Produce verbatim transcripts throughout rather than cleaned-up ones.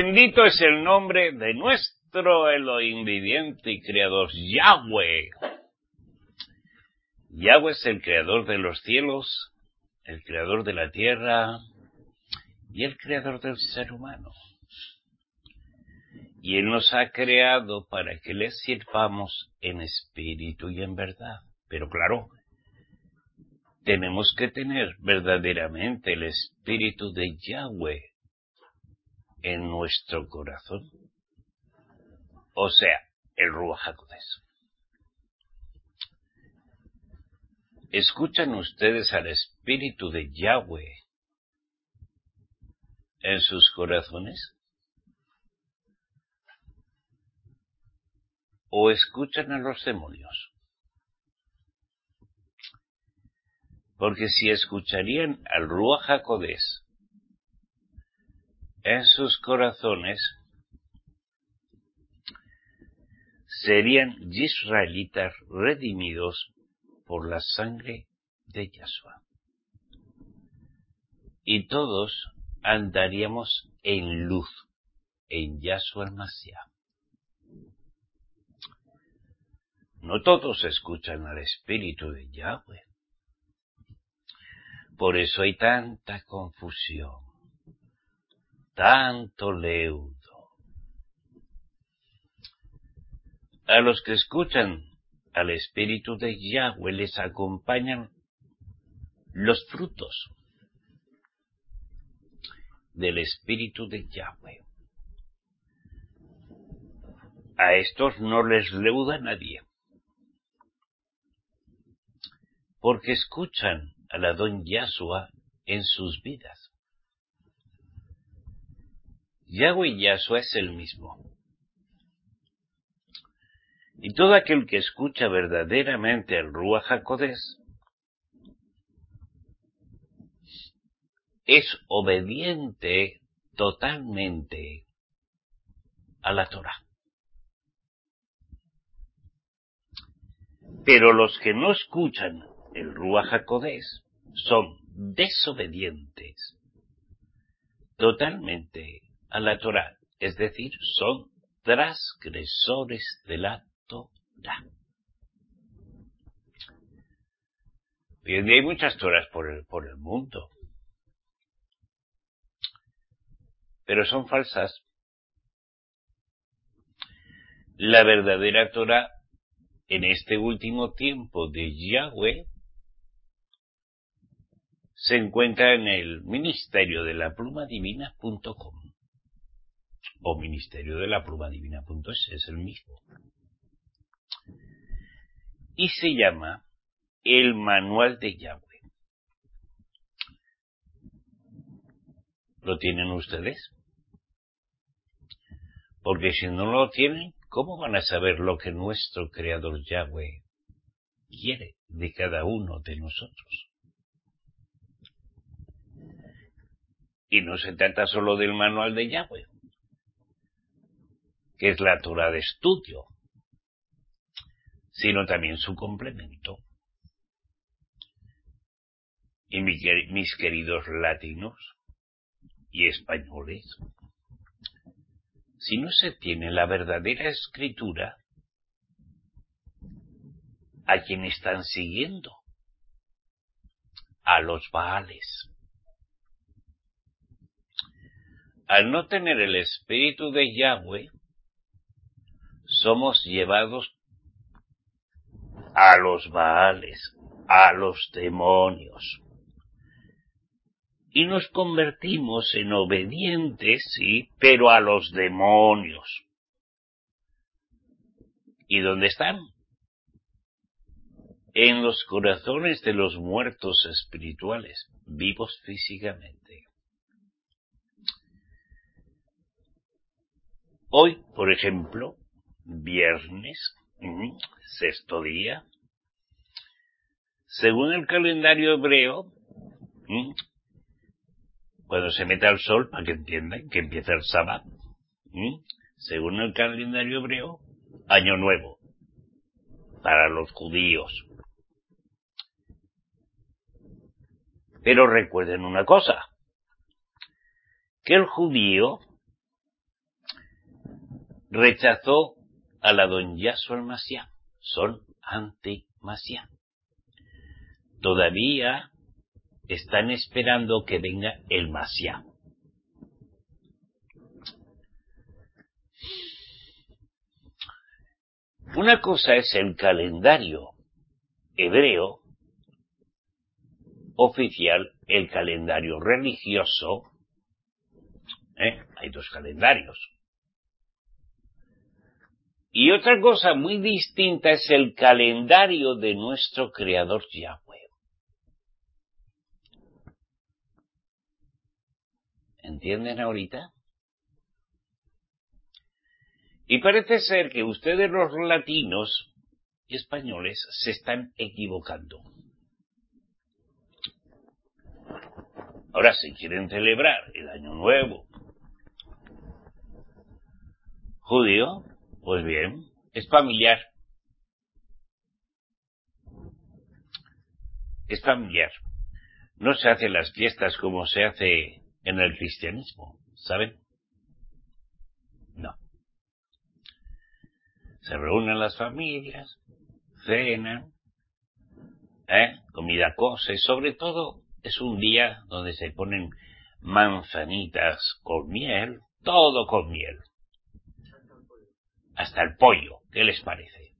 Bendito es el nombre de nuestro Elohim viviente y creador, Yahweh. Yahweh es el creador de los cielos, el creador de la tierra y el creador del ser humano. Y Él nos ha creado para que le sirvamos en espíritu y en verdad. Pero claro, tenemos que tener verdaderamente el espíritu de Yahweh en nuestro corazón. O sea, el Ruach HaKodesh. ¿Escuchan ustedes al espíritu de Yahweh en sus corazones? ¿O escuchan a los demonios? Porque si escucharían al Ruach HaKodesh en sus corazones, serían israelitas redimidos por la sangre de Yahshua. Y todos andaríamos en luz, en Yahshua el Mashiach. No todos escuchan al espíritu de Yahweh. Por eso hay tanta confusión, tanto leudo. A los que escuchan al espíritu de Yahweh les acompañan los frutos del espíritu de Yahweh. A estos no les leuda nadie, porque escuchan al Adón Yahshua en sus vidas. Yahweh y Yahshua es el mismo. Y todo aquel que escucha verdaderamente el Ruach HaKodesh es obediente totalmente a la Torah. Pero los que no escuchan el Ruach HaKodesh son desobedientes totalmente a la Torah, es decir, son transgresores de la Torah. Hoy en día hay muchas Torahs por el, por el mundo, pero son falsas. La verdadera Torah en este último tiempo de Yahweh se encuentra en el ministerio de la pluma divina punto com o ministerio de la pluma divina punto es, es el mismo. Y se llama el manual de Yahweh. ¿Lo tienen ustedes? Porque si no lo tienen, ¿cómo van a saber lo que nuestro creador Yahweh quiere de cada uno de nosotros? Y no se trata solo del manual de Yahweh, que es la Torah de estudio, sino también su complemento. Y mis queridos latinos y españoles, si no se tiene la verdadera escritura, ¿a quién están siguiendo? A los Baales. Al no tener el espíritu de Yahweh, somos llevados a los Baales, a los demonios. Y nos convertimos en obedientes, sí, pero a los demonios. ¿Y dónde están? En los corazones de los muertos espirituales, vivos físicamente. Hoy, por ejemplo, viernes, mmm, sexto día, según el calendario hebreo, mmm, cuando se meta el sol, para que entiendan que empieza el sábado, mmm, según el calendario hebreo, año nuevo, para los judíos. Pero recuerden una cosa, que el judío rechazó al Adón Yahshua el Mashiach. Son anti-Mashiach. Todavía están esperando que venga el Mashiach. Una cosa es el calendario hebreo oficial, el calendario religioso. ¿Eh? Hay dos calendarios. Y otra cosa muy distinta es el calendario de nuestro Creador Yahweh. ¿Entienden ahorita? Y parece ser que ustedes los latinos y españoles se están equivocando. Ahora, si quieren celebrar el Año Nuevo judío, pues bien, es familiar. Es familiar. No se hacen las fiestas como se hace en el cristianismo, ¿saben? No. Se reúnen las familias, cenan, ¿eh? Comida cosa, y sobre todo es un día donde se ponen manzanitas con miel, todo con miel. Hasta el pollo, ¿qué les parece?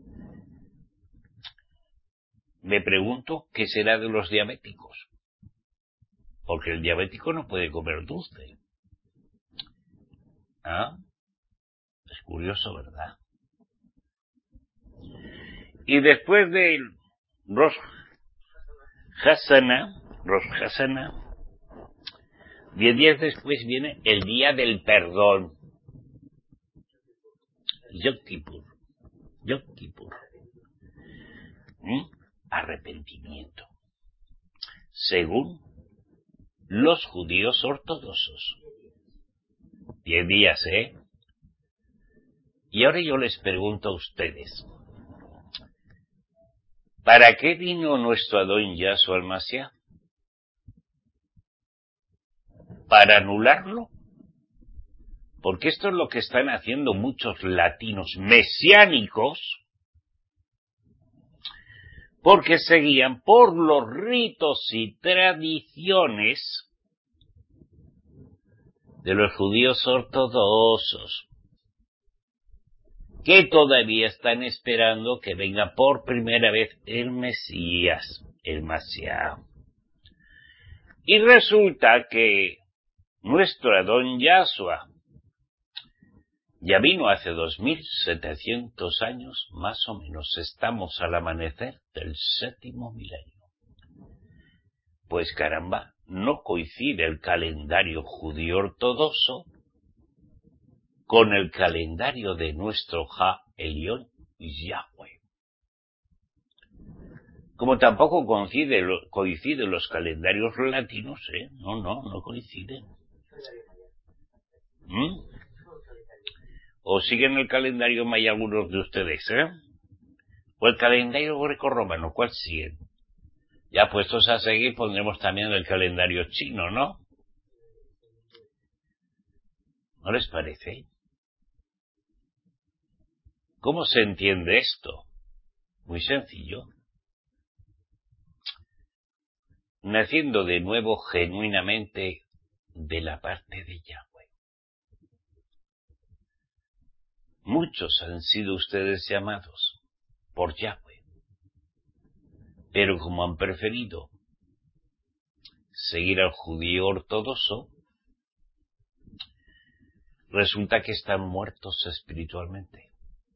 Me pregunto qué será de los diabéticos, porque el diabético no puede comer dulce. ¿Ah? Es curioso, ¿verdad? Y después del Rosh Hashanah, Rosh Hashanah, diez días después viene el día del perdón. Yom Kippur. Yom Kippur. ¿Mm? Arrepentimiento. Según los judíos ortodoxos. Diez días, ¿eh? Y ahora yo les pregunto a ustedes, ¿para qué vino nuestro Adón Yahshua el Mashiach? ¿Para anularlo? Porque esto es lo que están haciendo muchos latinos mesiánicos, porque seguían por los ritos y tradiciones de los judíos ortodoxos, que todavía están esperando que venga por primera vez el Mesías, el Mashiach. Y resulta que nuestro Adón Yahshua ya vino hace dos mil setecientos años, más o menos. Estamos al amanecer del séptimo milenio. Pues caramba, no coincide el calendario judío ortodoxo con el calendario de nuestro Ja Elión Yahweh. Como tampoco coincide, coinciden los calendarios latinos, ¿eh? No, no, no coinciden. ¿Mm? ¿O siguen el calendario maya algunos de ustedes, eh? ¿O el calendario grecorromano? ¿Cuál siguen? Ya puestos a seguir pondremos también el calendario chino, ¿no? ¿No les parece? ¿Cómo se entiende esto? Muy sencillo. Naciendo de nuevo genuinamente de la parte de Yahweh. Muchos han sido ustedes llamados por Yahweh, pero como han preferido seguir al judío ortodoxo, resulta que están muertos espiritualmente.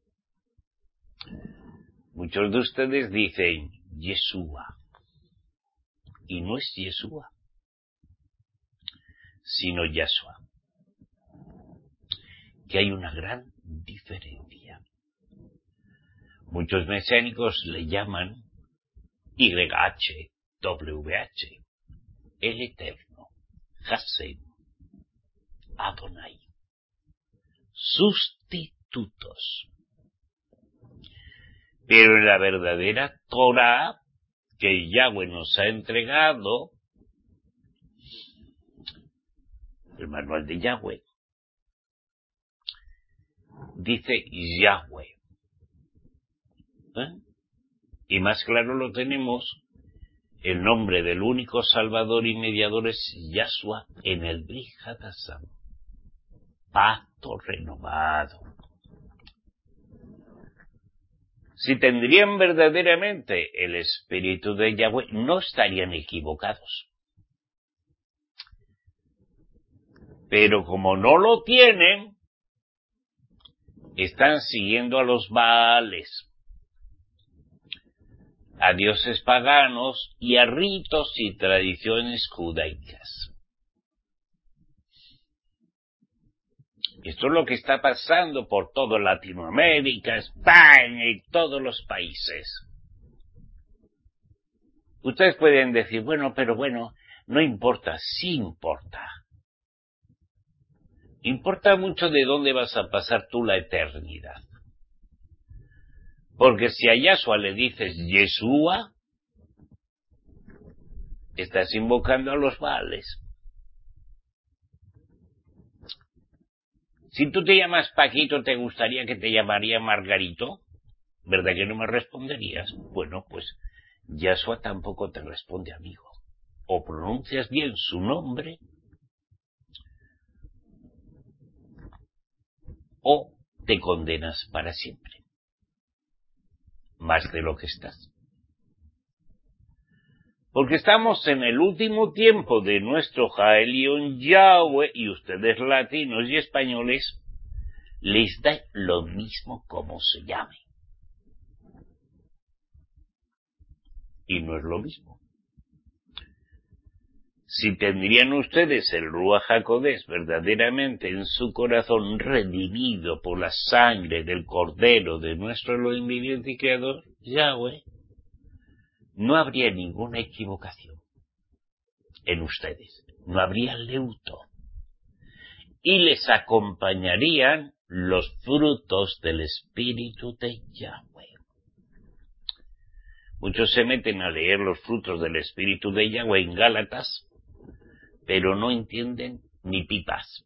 Muchos de ustedes dicen Yeshua, y no es Yeshua, sino Yahshua, que hay una gran diferencia. Muchos mesiánicos le llaman Y H W H, el Eterno, Hashem, Adonai, sustitutos. Pero en la verdadera Torah que Yahweh nos ha entregado, el manual de Yahweh, dice Yahweh. ¿Eh? Y más claro lo tenemos, el nombre del único Salvador y mediador es Yahshua en el Brit Hadashah, pacto renovado. Si tendrían verdaderamente el Espíritu de Yahweh, no estarían equivocados. Pero como no lo tienen, están siguiendo a los Baales, a dioses paganos y a ritos y tradiciones judaicas. Esto es lo que está pasando por toda Latinoamérica, España y todos los países. Ustedes pueden decir, bueno, pero bueno, no importa, sí importa. Importa mucho de dónde vas a pasar tú la eternidad. Porque si a Yahshua le dices Yeshua, estás invocando a los Baales. Si tú te llamas Paquito, ¿te gustaría que te llamaría Margarito? ¿Verdad que no me responderías? Bueno, pues Yahshua tampoco te responde, amigo. O pronuncias bien su nombre, o te condenas para siempre. Más de lo que estás. Porque estamos en el último tiempo de nuestro Jaelion Yahweh, y ustedes latinos y españoles les da lo mismo como se llame. Y no es lo mismo. Si tendrían ustedes el Ruach HaKodesh verdaderamente en su corazón, redimido por la sangre del Cordero de nuestro Elohim viviente y Creador, Yahweh, no habría ninguna equivocación en ustedes, no habría leuto, y les acompañarían los frutos del Espíritu de Yahweh. Muchos se meten a leer los frutos del Espíritu de Yahweh en Gálatas, pero no entienden ni pipas.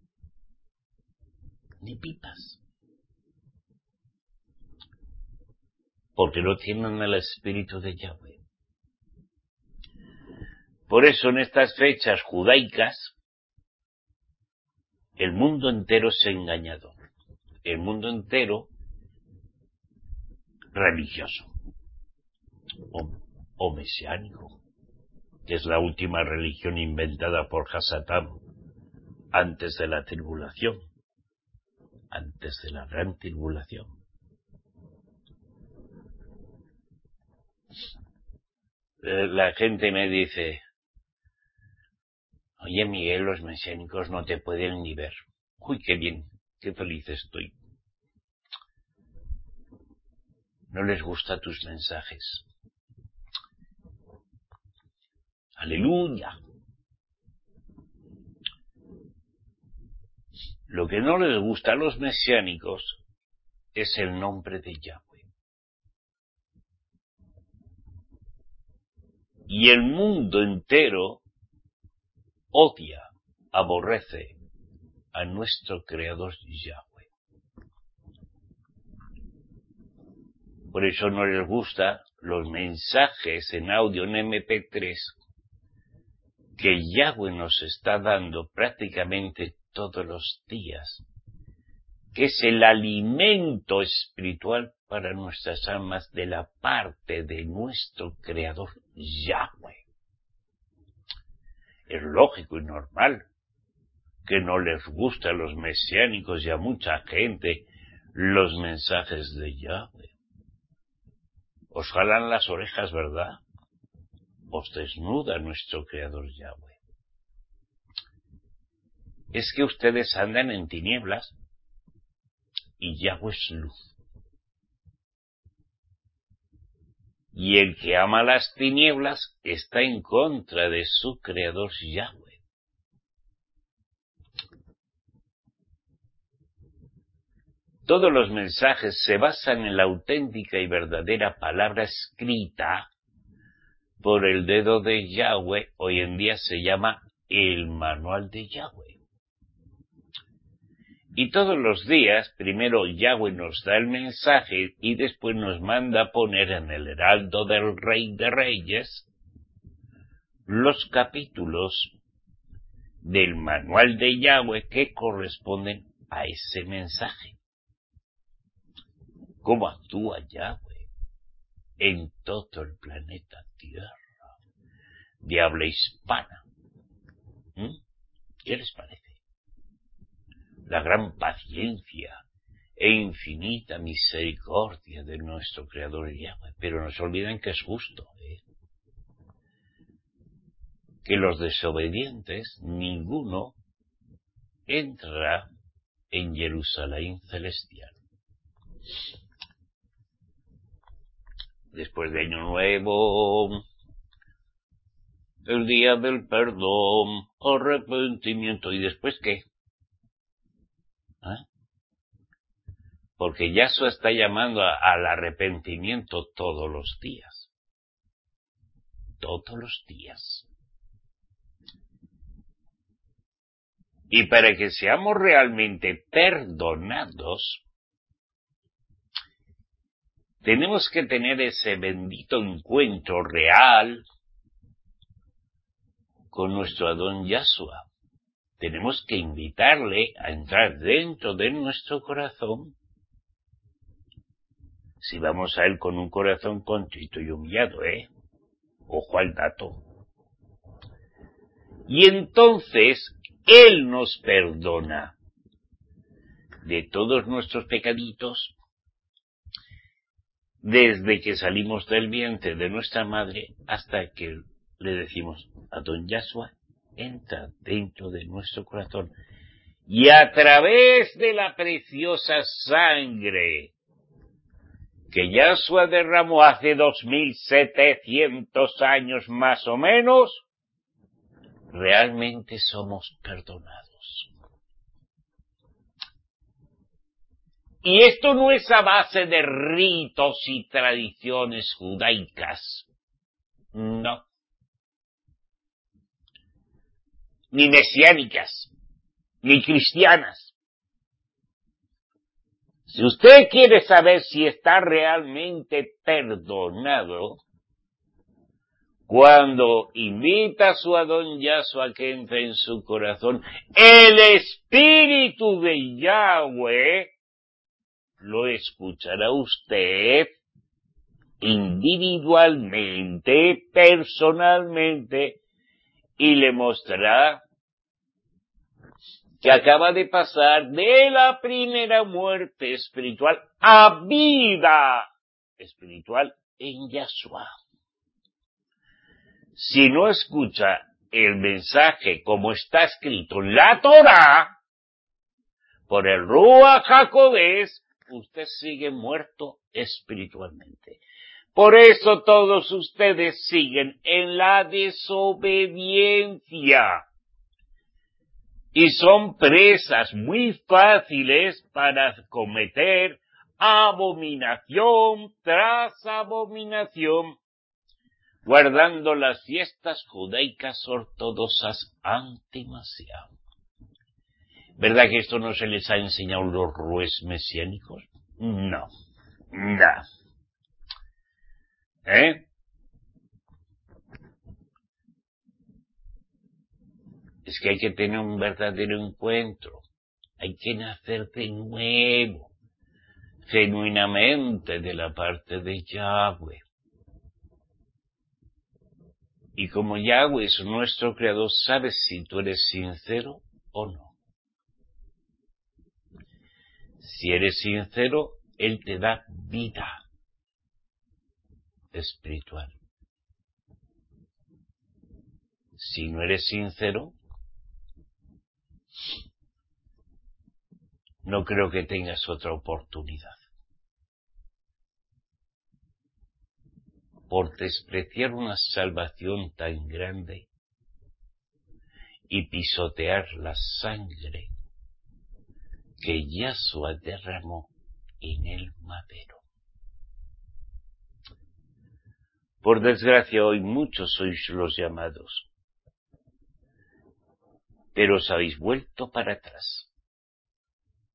Ni pipas. Porque no tienen el Espíritu de Yahweh. Por eso en estas fechas judaicas, el mundo entero es engañador. El mundo entero religioso. O, o mesiánico. Que es la última religión inventada por Hasatán antes de la tribulación. Antes de la gran tribulación. La gente me dice, oye Miguel, los mesiánicos no te pueden ni ver. Uy, qué bien, qué feliz estoy. No les gustan tus mensajes. Aleluya. Lo que no les gusta a los mesiánicos es el nombre de Yahweh. Y el mundo entero odia, aborrece a nuestro Creador Yahweh. Por eso no les gustan los mensajes en audio en eme pe tres que Yahweh nos está dando prácticamente todos los días, que es el alimento espiritual para nuestras almas de la parte de nuestro Creador Yahweh. Es lógico y normal que no les gustan a los mesiánicos y a mucha gente los mensajes de Yahweh. Os jalan las orejas, ¿verdad? Os desnuda nuestro Creador Yahweh. Es que ustedes andan en tinieblas y Yahweh es luz. Y el que ama las tinieblas está en contra de su Creador Yahweh. Todos los mensajes se basan en la auténtica y verdadera palabra escrita por el dedo de Yahweh. Hoy en día se llama el manual de Yahweh. Y todos los días, primero Yahweh nos da el mensaje y después nos manda a poner en el heraldo del Rey de Reyes los capítulos del manual de Yahweh que corresponden a ese mensaje. ¿Cómo actúa Yahweh en todo el planeta Tierra de habla hispana? ¿Mm? ¿Qué les parece? La gran paciencia e infinita misericordia de nuestro Creador Yahweh, pero no se olviden que es justo, ¿eh? Que los desobedientes, ninguno entrará en Jerusalén celestial. Después de Año Nuevo, el día del perdón, arrepentimiento, ¿y después qué? ¿Eh? Porque Yahshua está llamando a, al arrepentimiento todos los días. Todos los días. Y para que seamos realmente perdonados, tenemos que tener ese bendito encuentro real con nuestro Adón Yahshua. Tenemos que invitarle a entrar dentro de nuestro corazón. Si vamos a él con un corazón contrito y humillado, ¿eh? Ojo al dato. Y entonces él nos perdona de todos nuestros pecaditos desde que salimos del vientre de nuestra madre hasta que le decimos a don Yahshua, entra dentro de nuestro corazón. Y a través de la preciosa sangre que Yahshua derramó hace dos mil setecientos años más o menos, realmente somos perdonados. Y esto no es a base de ritos y tradiciones judaicas. No. Ni mesiánicas, ni cristianas. Si usted quiere saber si está realmente perdonado, cuando invita a su Adón Yahshua a que entre en su corazón, el Espíritu de Yahweh lo escuchará usted individualmente, personalmente, y le mostrará que acaba de pasar de la primera muerte espiritual a vida espiritual en Yahshua. Si no escucha el mensaje como está escrito en la Torá, por el Ruach HaKodesh, usted sigue muerto espiritualmente. Por eso todos ustedes siguen en la desobediencia. Y son presas muy fáciles para cometer abominación tras abominación, guardando las fiestas judaicas ortodoxas anti-Mashiach. ¿Verdad que esto no se les ha enseñado los rues mesiánicos? No, no. ¿Eh? Es que hay que tener un verdadero encuentro. Hay que nacer de nuevo, genuinamente de la parte de Yahweh. Y como Yahweh es nuestro creador, sabes si tú eres sincero o no. Si eres sincero, Él te da vida espiritual. Si no eres sincero, no creo que tengas otra oportunidad. Por despreciar una salvación tan grande y pisotear la sangre que Yahshua derramó en el madero. Por desgracia, hoy muchos sois los llamados, pero os habéis vuelto para atrás.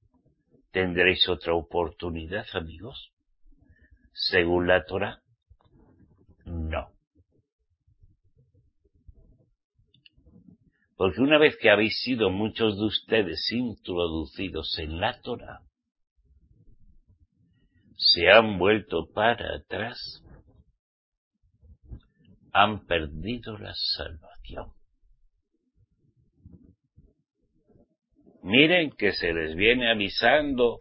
tendréis otra oportunidad, amigos. Según la Torá, no. Porque una vez que habéis sido muchos de ustedes introducidos en la Torá, se han vuelto para atrás, han perdido la salvación. Miren que se les viene avisando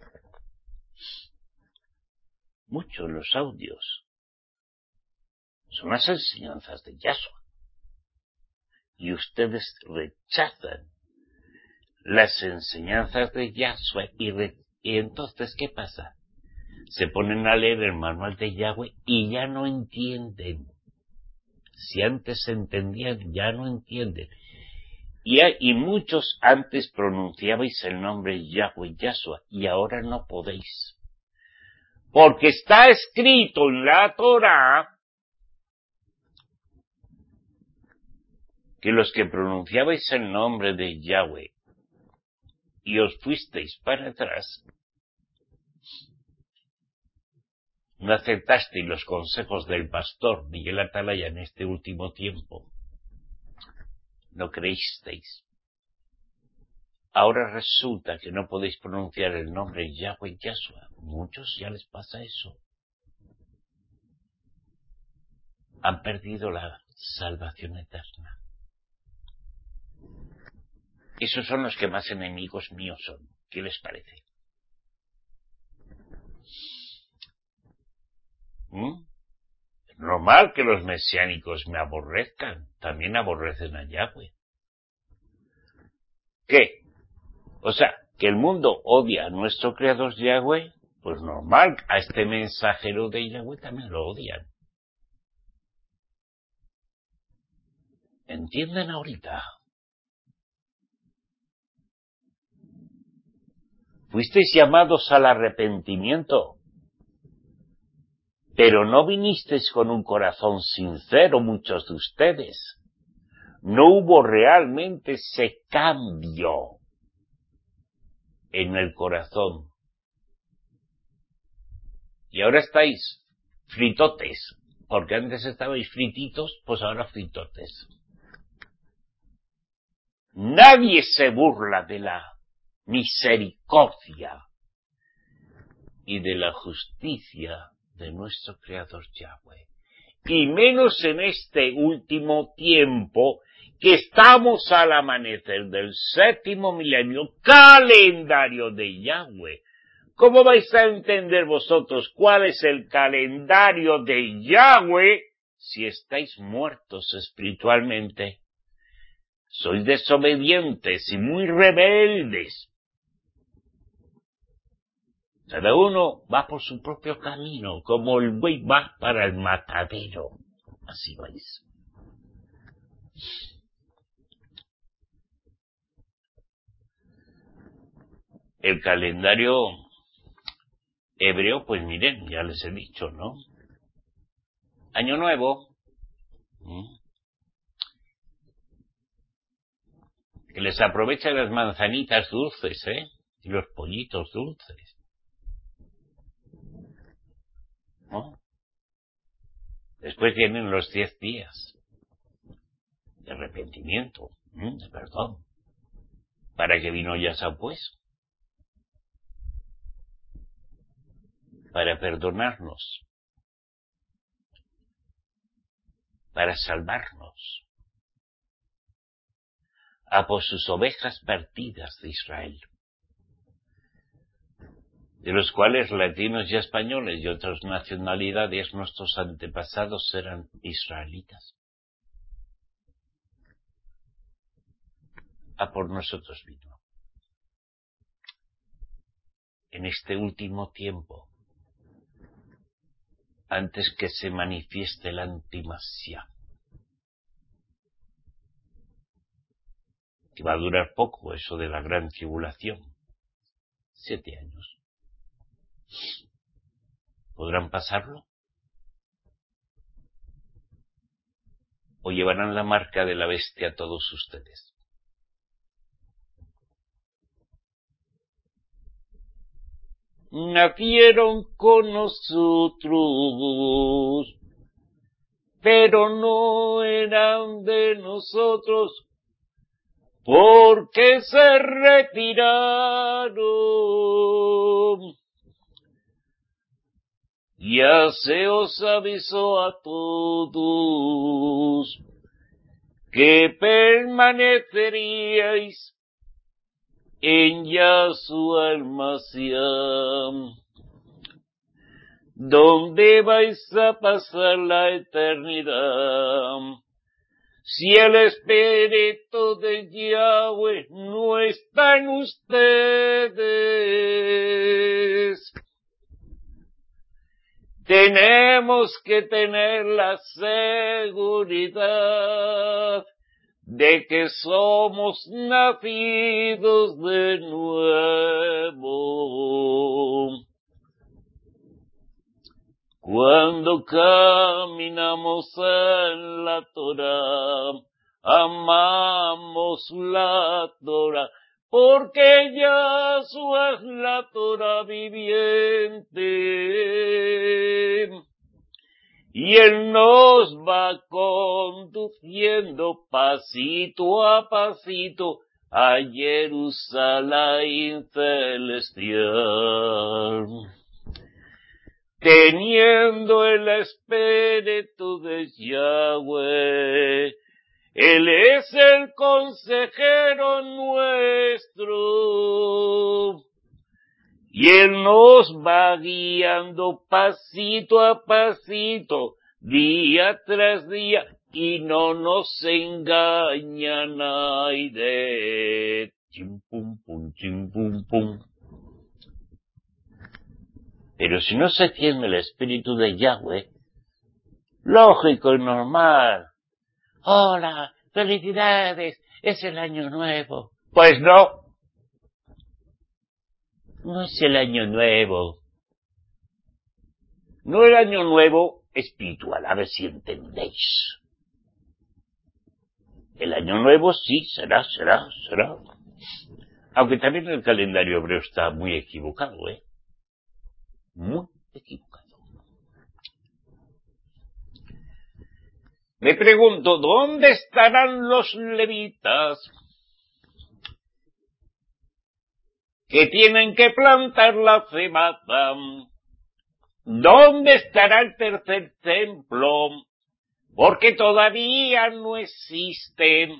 mucho en los audios. Son las enseñanzas de Yahshua. Y ustedes rechazan las enseñanzas de Yahshua y, re- y entonces, ¿qué pasa? Se ponen a leer el manual de Yahweh y ya no entienden. Si antes entendían, ya no entienden. Y, hay, y muchos antes pronunciabais el nombre Yahweh, Yahshua, y ahora no podéis. Porque está escrito en la Torá que los que pronunciabais el nombre de Yahweh y os fuisteis para atrás, no aceptasteis los consejos del pastor Miguel Atalaya en este último tiempo, no creísteis. Ahora resulta que no podéis pronunciar el nombre Yahweh Yahshua. Muchos ya les pasa eso. Han perdido la salvación eterna. Esos son los que más enemigos míos son. ¿Qué les parece? ¿Mm? Es normal que los mesiánicos me aborrezcan. También aborrecen a Yahweh. ¿Qué? O sea, que el mundo odia a nuestro creador Yahweh, pues normal, a este mensajero de Yahweh también lo odian. ¿Entienden ahorita? Fuisteis llamados al arrepentimiento, pero no vinisteis con un corazón sincero, muchos de ustedes. No hubo realmente ese cambio en el corazón. Y ahora estáis fritotes, porque antes estabais frititos, pues ahora fritotes. Nadie se burla de la misericordia y de la justicia de nuestro Creador Yahweh. Y menos en este último tiempo, que estamos al amanecer del séptimo milenio, calendario de Yahweh. ¿Cómo vais a entender vosotros cuál es el calendario de Yahweh si estáis muertos espiritualmente? Sois desobedientes y muy rebeldes. Cada uno va por su propio camino, como el buey va para el matadero. Así vais. El calendario hebreo, pues miren, ya les he dicho, ¿no? Año Nuevo. ¿Mm? Que les aprovechan las manzanitas dulces, ¿eh? Y los pollitos dulces. ¿No? Después vienen los diez días de arrepentimiento, ¿Mm? de perdón. ¿Para qué vino Yahshua, pues? Para perdonarnos, para salvarnos, a por sus ovejas partidas de Israel, de los cuales latinos y españoles y otras nacionalidades nuestros antepasados eran israelitas. A por nosotros vino. En este último tiempo, antes que se manifieste la antimasía, que va a durar poco eso de la gran tribulación, siete años. ¿Podrán pasarlo? ¿O llevarán la marca de la bestia todos ustedes? nacieron con nosotros, pero no eran de nosotros, porque se retiraron. Ya se os avisó a todos que permaneceríais en Yahshua el Mashiach, donde vais a pasar la eternidad. Si el Espíritu de Yahweh no está en ustedes, tenemos que tener la seguridad de que somos nacidos de nuevo. Cuando caminamos en la Torah, amamos la Torah, porque Yahshua es la Torah viviente. Y Él nos va conduciendo pasito a pasito a Jerusalén celestial. Teniendo el Espíritu de Yahweh, Él es el consejero nuestro. Y Él nos va guiando pasito a pasito, día tras día, y no nos engaña nadie. Chim pum pum, chim pum pum. Pero si no se tiene el Espíritu de Yahweh, lógico y normal. Hola, felicidades, es el año nuevo. Pues no. No es el año nuevo. No el año nuevo espiritual, a ver si entendéis. El año nuevo sí, será, será, será. Aunque también el calendario hebreo está muy equivocado, ¿eh? Muy equivocado. Me pregunto, ¿dónde estarán los levitas que tienen que plantar la cebada? ¿Dónde estará el tercer templo? Porque todavía no existe.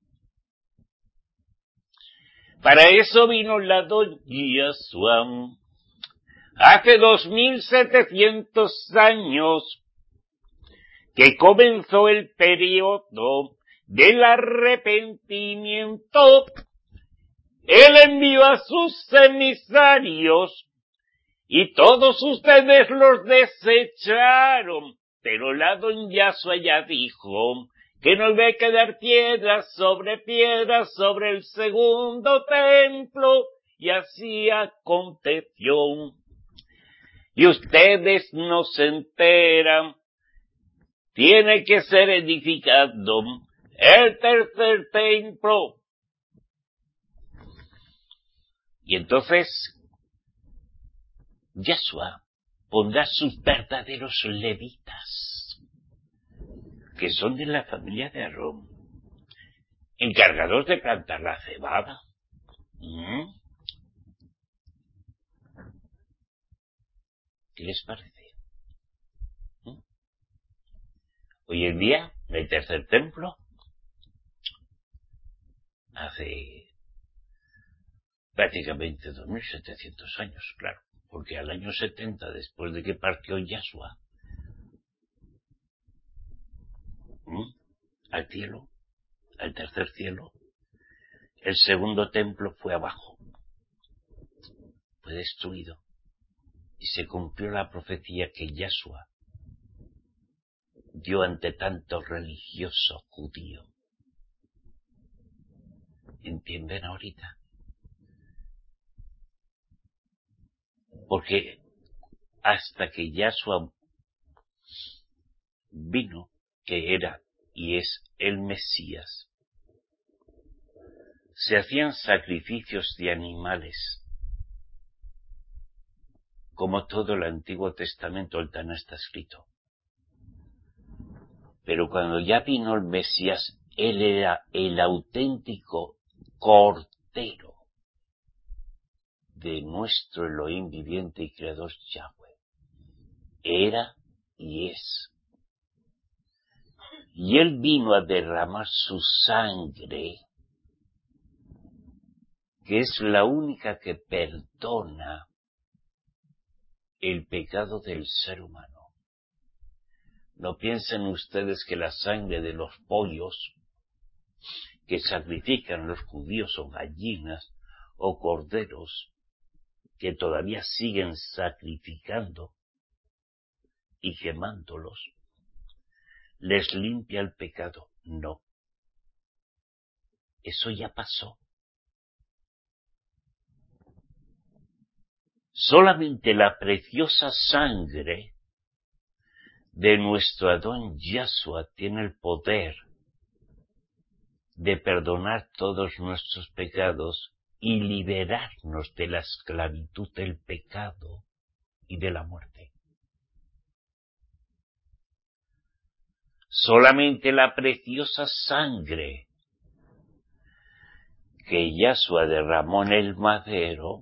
Para eso vino la doña Yahshua. Hace dos mil setecientos años que comenzó el periodo del arrepentimiento. Él envió a sus emisarios y todos ustedes los desecharon. Pero la don Yahshua ya dijo que no iba a quedar piedra sobre piedra sobre el segundo templo. Y así aconteció. Y ustedes no se enteran. Tiene que ser edificado el tercer templo. Y entonces Yahshua pondrá sus verdaderos levitas, que son de la familia de Aarón, encargados de plantar la cebada. ¿Mm? ¿Qué les parece? ¿Mm? Hoy en día, el tercer templo, hace prácticamente dos mil setecientos años, claro, porque al año setenta, después de que partió Yahshua ¿Mm? al cielo, al tercer cielo, el segundo templo fue abajo, fue destruido, y se cumplió la profecía que Yahshua dio ante tanto religioso judío. ¿Entienden ahorita? Porque hasta que Yahshua vino, que era y es el Mesías, se hacían sacrificios de animales como todo el Antiguo Testamento, el Taná está escrito. Pero cuando ya vino el Mesías, él era el auténtico Cordero de nuestro Elohim viviente y creador Yahweh. Era y es. Y él vino a derramar su sangre, que es la única que perdona el pecado del ser humano. No piensen ustedes que la sangre de los pollos que sacrifican los judíos o gallinas o corderos que todavía siguen sacrificando y quemándolos, les limpia el pecado. No. Eso ya pasó. Solamente la preciosa sangre de nuestro Adón Yahshua tiene el poder de perdonar todos nuestros pecados y liberarnos de la esclavitud del pecado y de la muerte. Solamente la preciosa sangre que Yahshua derramó en el madero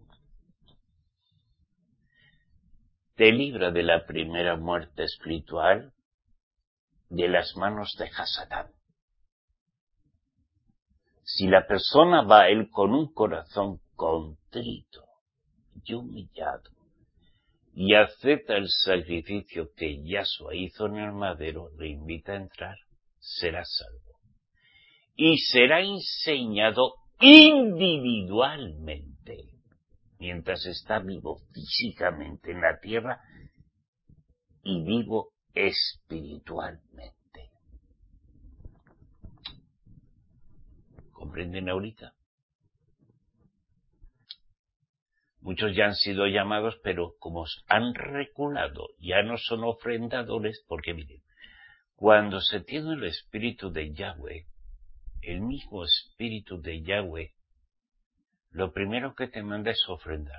te libra de la primera muerte espiritual de las manos de Hasatán. Si la persona va a él con un corazón contrito y humillado y acepta el sacrificio que Yahshua hizo en el madero, le invita a entrar, será salvo. Y será enseñado individualmente, mientras está vivo físicamente en la tierra y vivo espiritualmente. ¿Comprenden ahorita? Muchos ya han sido llamados, pero como han reculado, ya no son ofrendadores, porque miren, cuando se tiene el espíritu de Yahweh, el mismo espíritu de Yahweh, lo primero que te manda es ofrendar.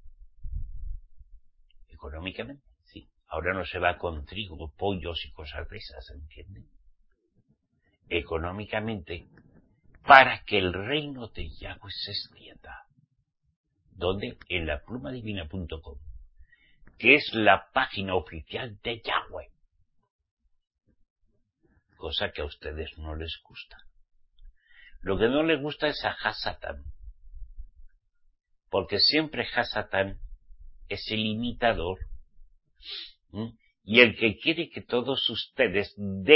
Económicamente, sí. Ahora no se va con trigo, pollos y cosas de esas, ¿entienden? Económicamente, para que el reino de Yahweh se extienda. ¿Dónde? En la pluma divina punto com, que es la página oficial de Yahweh. Cosa que a ustedes no les gusta. Lo que no les gusta es a Hasatán, porque siempre Hasatán es el imitador, ¿sí? Y el que quiere que todos ustedes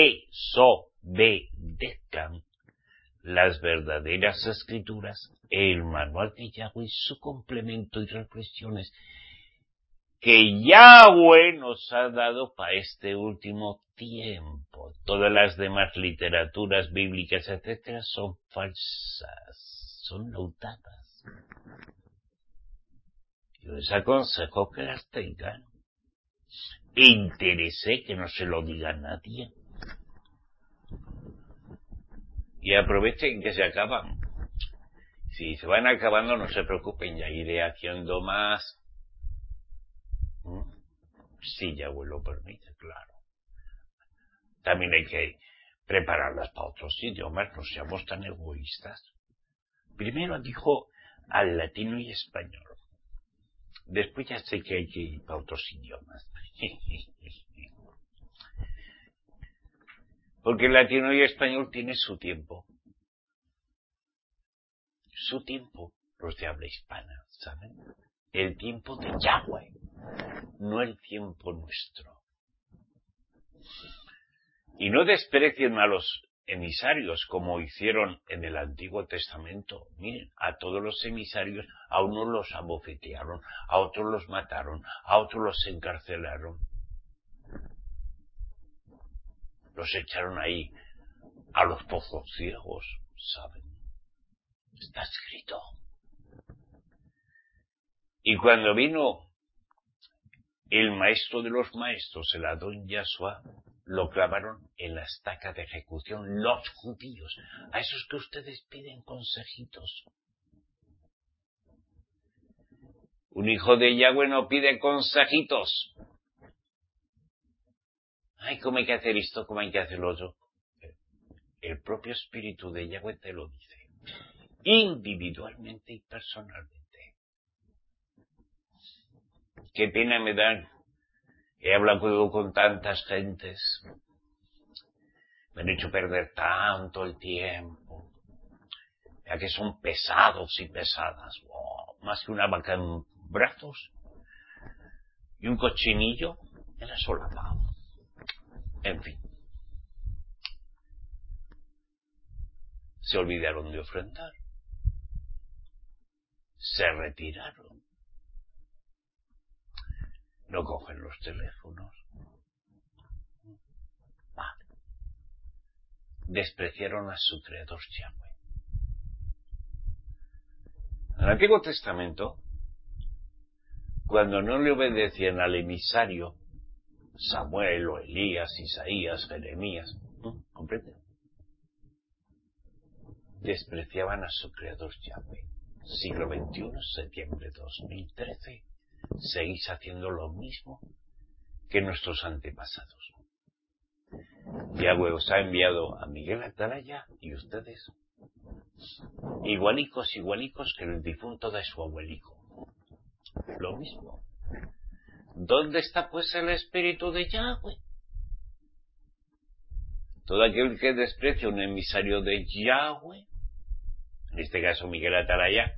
desobedezcan las verdaderas escrituras, el manual de Yahweh, su complemento y reflexiones que Yahweh nos ha dado para este último tiempo. Todas las demás literaturas bíblicas, etcétera, son falsas, son lautadas. Yo les aconsejo que las tengan. E interese que no se lo diga a nadie. Y aprovechen que se acaban. Si se van acabando, no se preocupen, ya iré haciendo más. ¿Mm? Si Yahweh lo permite, claro. También hay que prepararlas para otros idiomas, no seamos tan egoístas. Primero dijo al latino y español. Después ya sé que hay que ir para otros idiomas. Porque el latino y español tiene su tiempo. Su tiempo, los de habla hispana, ¿saben? El tiempo de Yahweh, no el tiempo nuestro. Y no desprecien a los emisarios como hicieron en el Antiguo Testamento. Miren, a todos los emisarios, a unos los abofetearon, a otros los mataron, a otros los encarcelaron. Los echaron ahí a los pozos ciegos, ¿saben? Está escrito. Y cuando vino el maestro de los maestros, el Adón Yahshua, lo clavaron en la estaca de ejecución los judíos, a esos que ustedes piden consejitos. Un hijo de Yahweh no pide consejitos. Ay, ¿cómo hay que hacer esto? ¿Cómo hay que hacer lo otro? El propio Espíritu de Yahweh te lo dice. Individualmente y personalmente. Qué pena me dan. He hablado con tantas gentes. Me han hecho perder tanto el tiempo. Ya que son pesados y pesadas. Oh, más que una vaca en brazos y un cochinillo en la solapa. En fin. Se olvidaron de ofrendar. Se retiraron. No cogen los teléfonos. Vale. Despreciaron a su creador Yahweh. En el Antiguo Testamento, cuando no le obedecían al emisario, Samuel o Elías, Isaías, Jeremías, ¿no? ¿Comprenden? Despreciaban a su creador Yahweh. Siglo veintiuno, septiembre de dos mil trece, seguís haciendo lo mismo que nuestros antepasados. Yahweh os ha enviado a Miguel Atalaya y ustedes, igualicos, igualicos que el difunto de su abuelico. Lo mismo. ¿Dónde está pues el espíritu de Yahweh? Todo aquel que desprecia un emisario de Yahweh, en este caso Miguel Atalaya,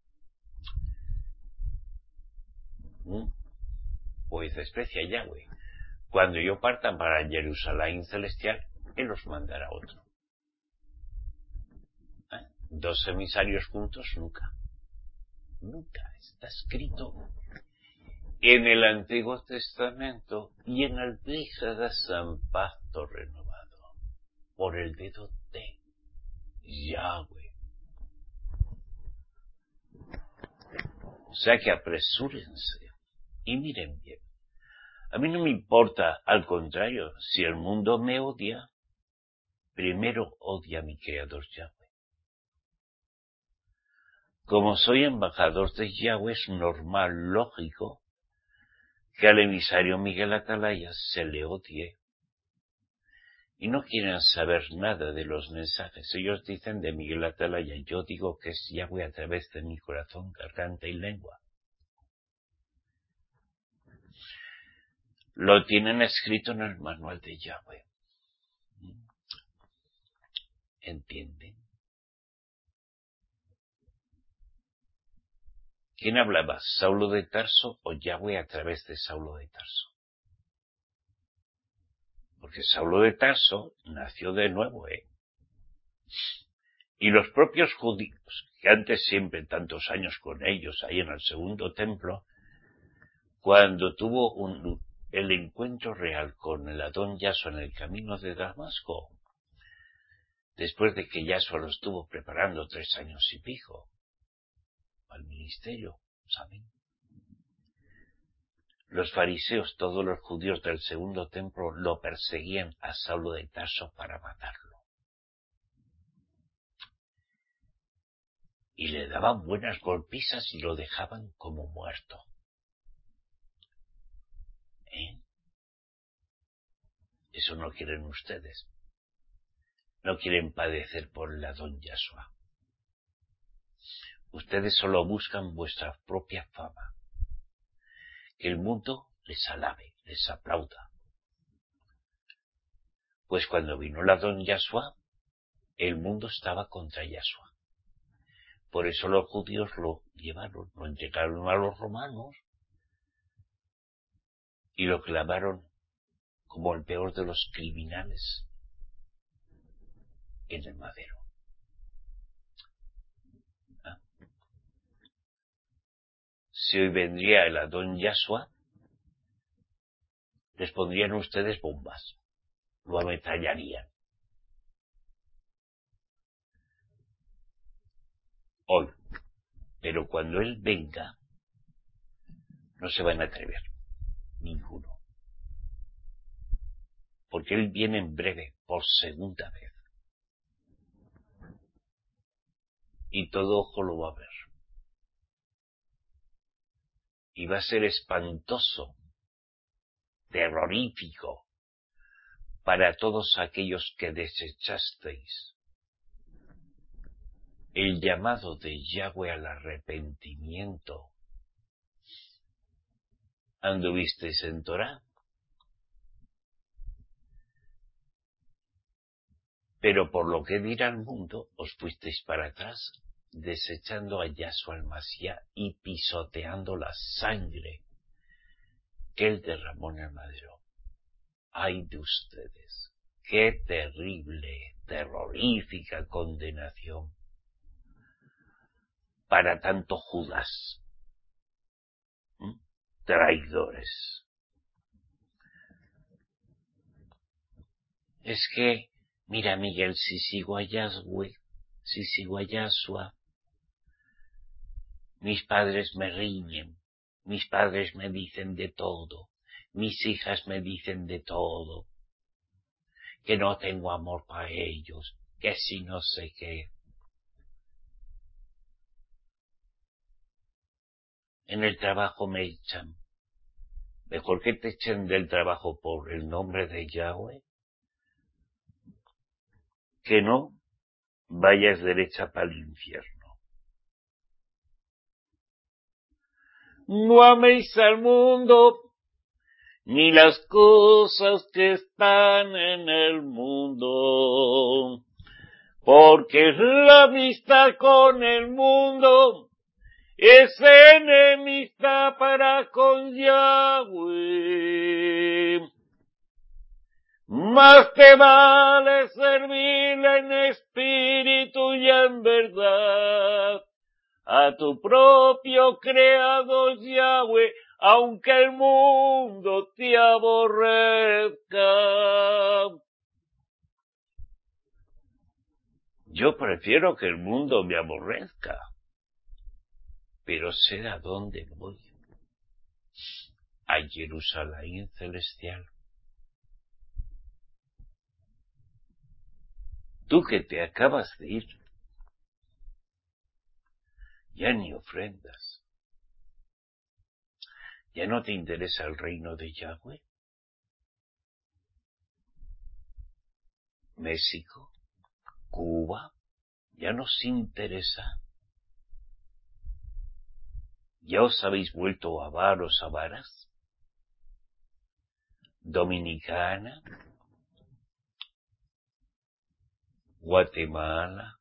pues desprecia a Yahweh. Cuando yo partan para Jerusalén celestial, Él los mandará otro. ¿Eh? Dos emisarios juntos, nunca. Nunca. Está escrito en el Antiguo Testamento y en el Viejo de San Pacto renovado por el dedo de Yahweh. O sea que apresúrense y miren bien. A mí no me importa, al contrario, si el mundo me odia, primero odia a mi creador Yahweh. Como soy embajador de Yahweh, es normal, lógico, que al emisario Miguel Atalaya se le odie y no quieren saber nada de los mensajes. Ellos dicen de Miguel Atalaya, yo digo que es Yahweh a través de mi corazón, garganta y lengua. Lo tienen escrito en el manual de Yahweh. ¿Entienden? ¿Quién hablaba? ¿Saulo de Tarso o Yahweh a través de Saulo de Tarso? Porque Saulo de Tarso nació de nuevo, ¿eh? Y los propios judíos, que antes siempre tantos años con ellos, ahí en el segundo templo, cuando tuvo un, el encuentro real con el Adón Yahshua en el camino de Damasco, después de que Yahshua lo estuvo preparando tres años y pico al ministerio, ¿saben? Los fariseos, todos los judíos del segundo templo, lo perseguían a Saulo de Tarso para matarlo. Y le daban buenas golpizas y lo dejaban como muerto. ¿Eh? Eso no quieren ustedes. No quieren padecer por el Adón Yahshua. Ustedes solo buscan vuestra propia fama. Que el mundo les alabe, les aplauda. Pues cuando vino el Adón Yahshua, el mundo estaba contra Yahshua. Por eso los judíos lo llevaron, lo entregaron a los romanos y lo clavaron como el peor de los criminales en el madero. ¿Ah? Si hoy vendría el Adón Yahshua, les pondrían ustedes bombas, lo ametrallarían. Hoy. Pero cuando Él venga, no se van a atrever. Ninguno. Porque Él viene en breve, por segunda vez. Y todo ojo lo va a ver. y va a ser espantoso, terrorífico, para todos aquellos que desechasteis el llamado de Yahweh al arrepentimiento. ¿Anduvisteis en Torá? Pero por lo que dirá el mundo, os fuisteis para atrás, desechando a Yahshua el Mashiach y pisoteando la sangre que él derramó en el madero. ¡Ay de ustedes! ¡Qué terrible, terrorífica condenación para tanto Judas! ¿Mm? Traidores. Es que, mira Miguel, si sigo a Yahweh, si sigo a Yahshua, mis padres me riñen, mis padres me dicen de todo, mis hijas me dicen de todo, que no tengo amor para ellos, que si no sé qué. En el trabajo me echan. Mejor que te echen del trabajo por el nombre de Yahweh, que no vayas derecha para el infierno. No améis al mundo, ni las cosas que están en el mundo, porque la amistad con el mundo es enemistad para con Yahweh. Más te vale servirle en espíritu y en verdad a tu propio Creador Yahweh, aunque el mundo te aborrezca. Yo prefiero que el mundo me aborrezca, pero sé a dónde voy. A Jerusalén celestial. Tú que te acabas de ir, ya ni ofrendas. ¿Ya no te interesa el reino de Yahweh? México, Cuba, ¿ya nos interesa? ¿Ya os habéis vuelto avaros, avaras? Dominicana, Guatemala,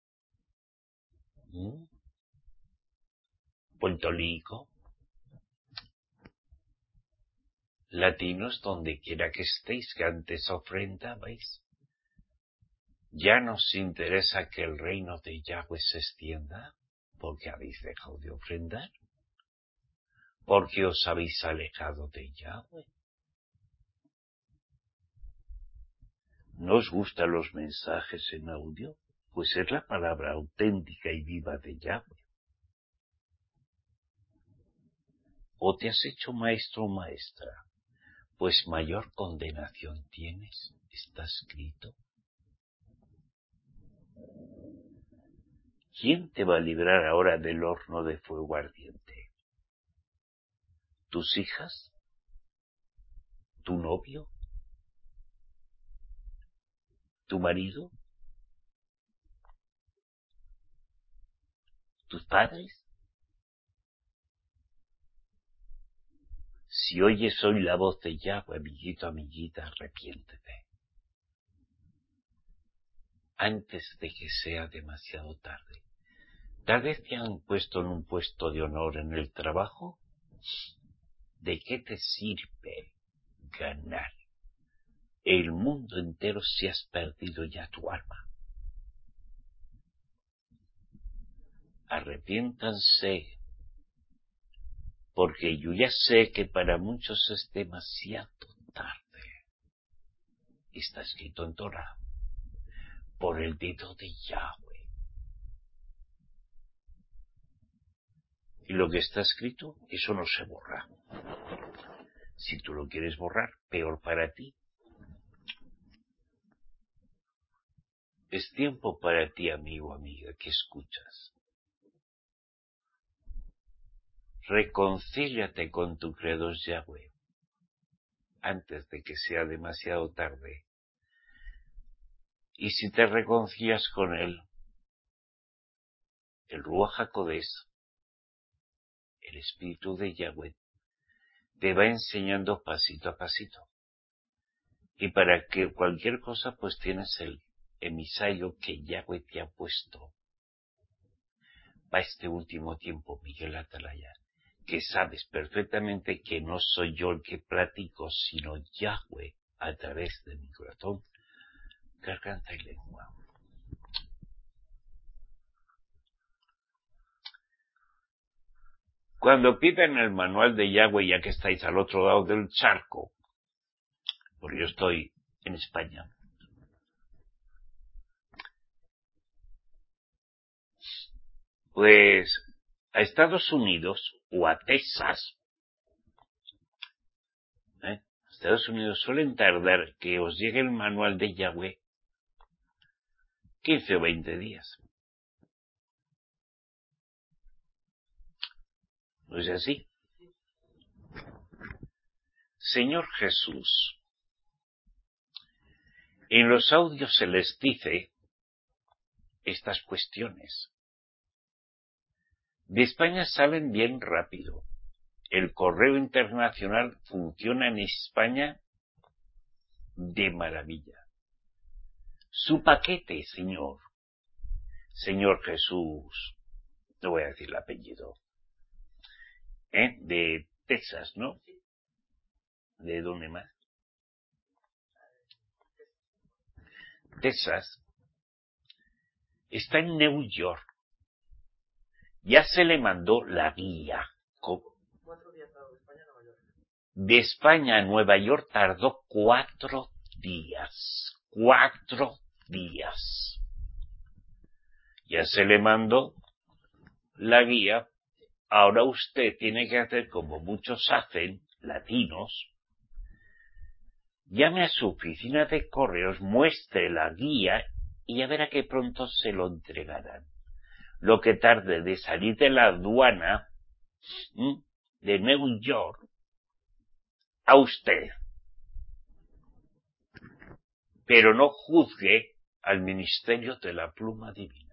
¿Mm? Puerto Rico, latinos, donde quiera que estéis, que antes ofrendabais. ¿Ya nos interesa que el reino de Yahweh se extienda? Porque habéis dejado de ofrendar. Porque os habéis alejado de Yahweh. ¿No os gustan los mensajes en audio? Pues es la palabra auténtica y viva de Yahweh. ¿O te has hecho maestro o maestra? Pues mayor condenación tienes, está escrito. ¿Quién te va a librar ahora del horno de fuego ardiente? ¿Tus hijas? ¿Tu novio? ¿Tu marido? ¿Tus padres? Si oyes hoy la voz de Yahweh, amiguito, amiguita, arrepiéntete. Antes de que sea demasiado tarde. Tal vez te han puesto en un puesto de honor en el trabajo. ¿De qué te sirve ganar el mundo entero si has perdido ya tu alma? Arrepiéntanse, porque yo ya sé que para muchos es demasiado tarde. Está escrito en Torá, por el dedo de Yahweh. Y lo que está escrito, eso no se borra. Si tú lo quieres borrar, peor para ti. Es tiempo para ti, amigo, amiga, que escuchas. reconcíliate con tu Creador Yahweh antes de que sea demasiado tarde. Y si te reconcilias con Él, el Ruach HaKodesh, el Espíritu de Yahweh, te va enseñando pasito a pasito. Y para que cualquier cosa, pues tienes el emisario que Yahweh te ha puesto para este último tiempo, Miguel Atalaya, que sabes perfectamente que no soy yo el que platico, sino Yahweh a través de mi corazón, garganta y lengua. Cuando pidan el manual de Yahweh, ya que estáis al otro lado del charco, porque yo estoy en España, pues a Estados Unidos o a Texas, ¿eh? Estados Unidos suelen tardar que os llegue el manual de Yahweh quince o veinte días. ¿No es así? Señor Jesús, en los audios se les dice estas cuestiones. De España salen bien rápido. El correo internacional funciona en España de maravilla. Su paquete, señor, señor Jesús, no voy a decir el apellido, ¿eh? De Texas, ¿no? ¿De dónde más? Texas está en New York. Ya se le mandó la guía. Cuatro días tardó de España a Nueva York. De España a Nueva York tardó cuatro días. Cuatro días. Ya se le mandó la guía. Ahora usted tiene que hacer como muchos hacen, latinos. Llame a su oficina de correos, muestre la guía y ya verá que pronto se lo entregarán. Lo que tarde de salir de la aduana ¿m? de New York a usted. Pero no juzgue al ministerio de la pluma divina.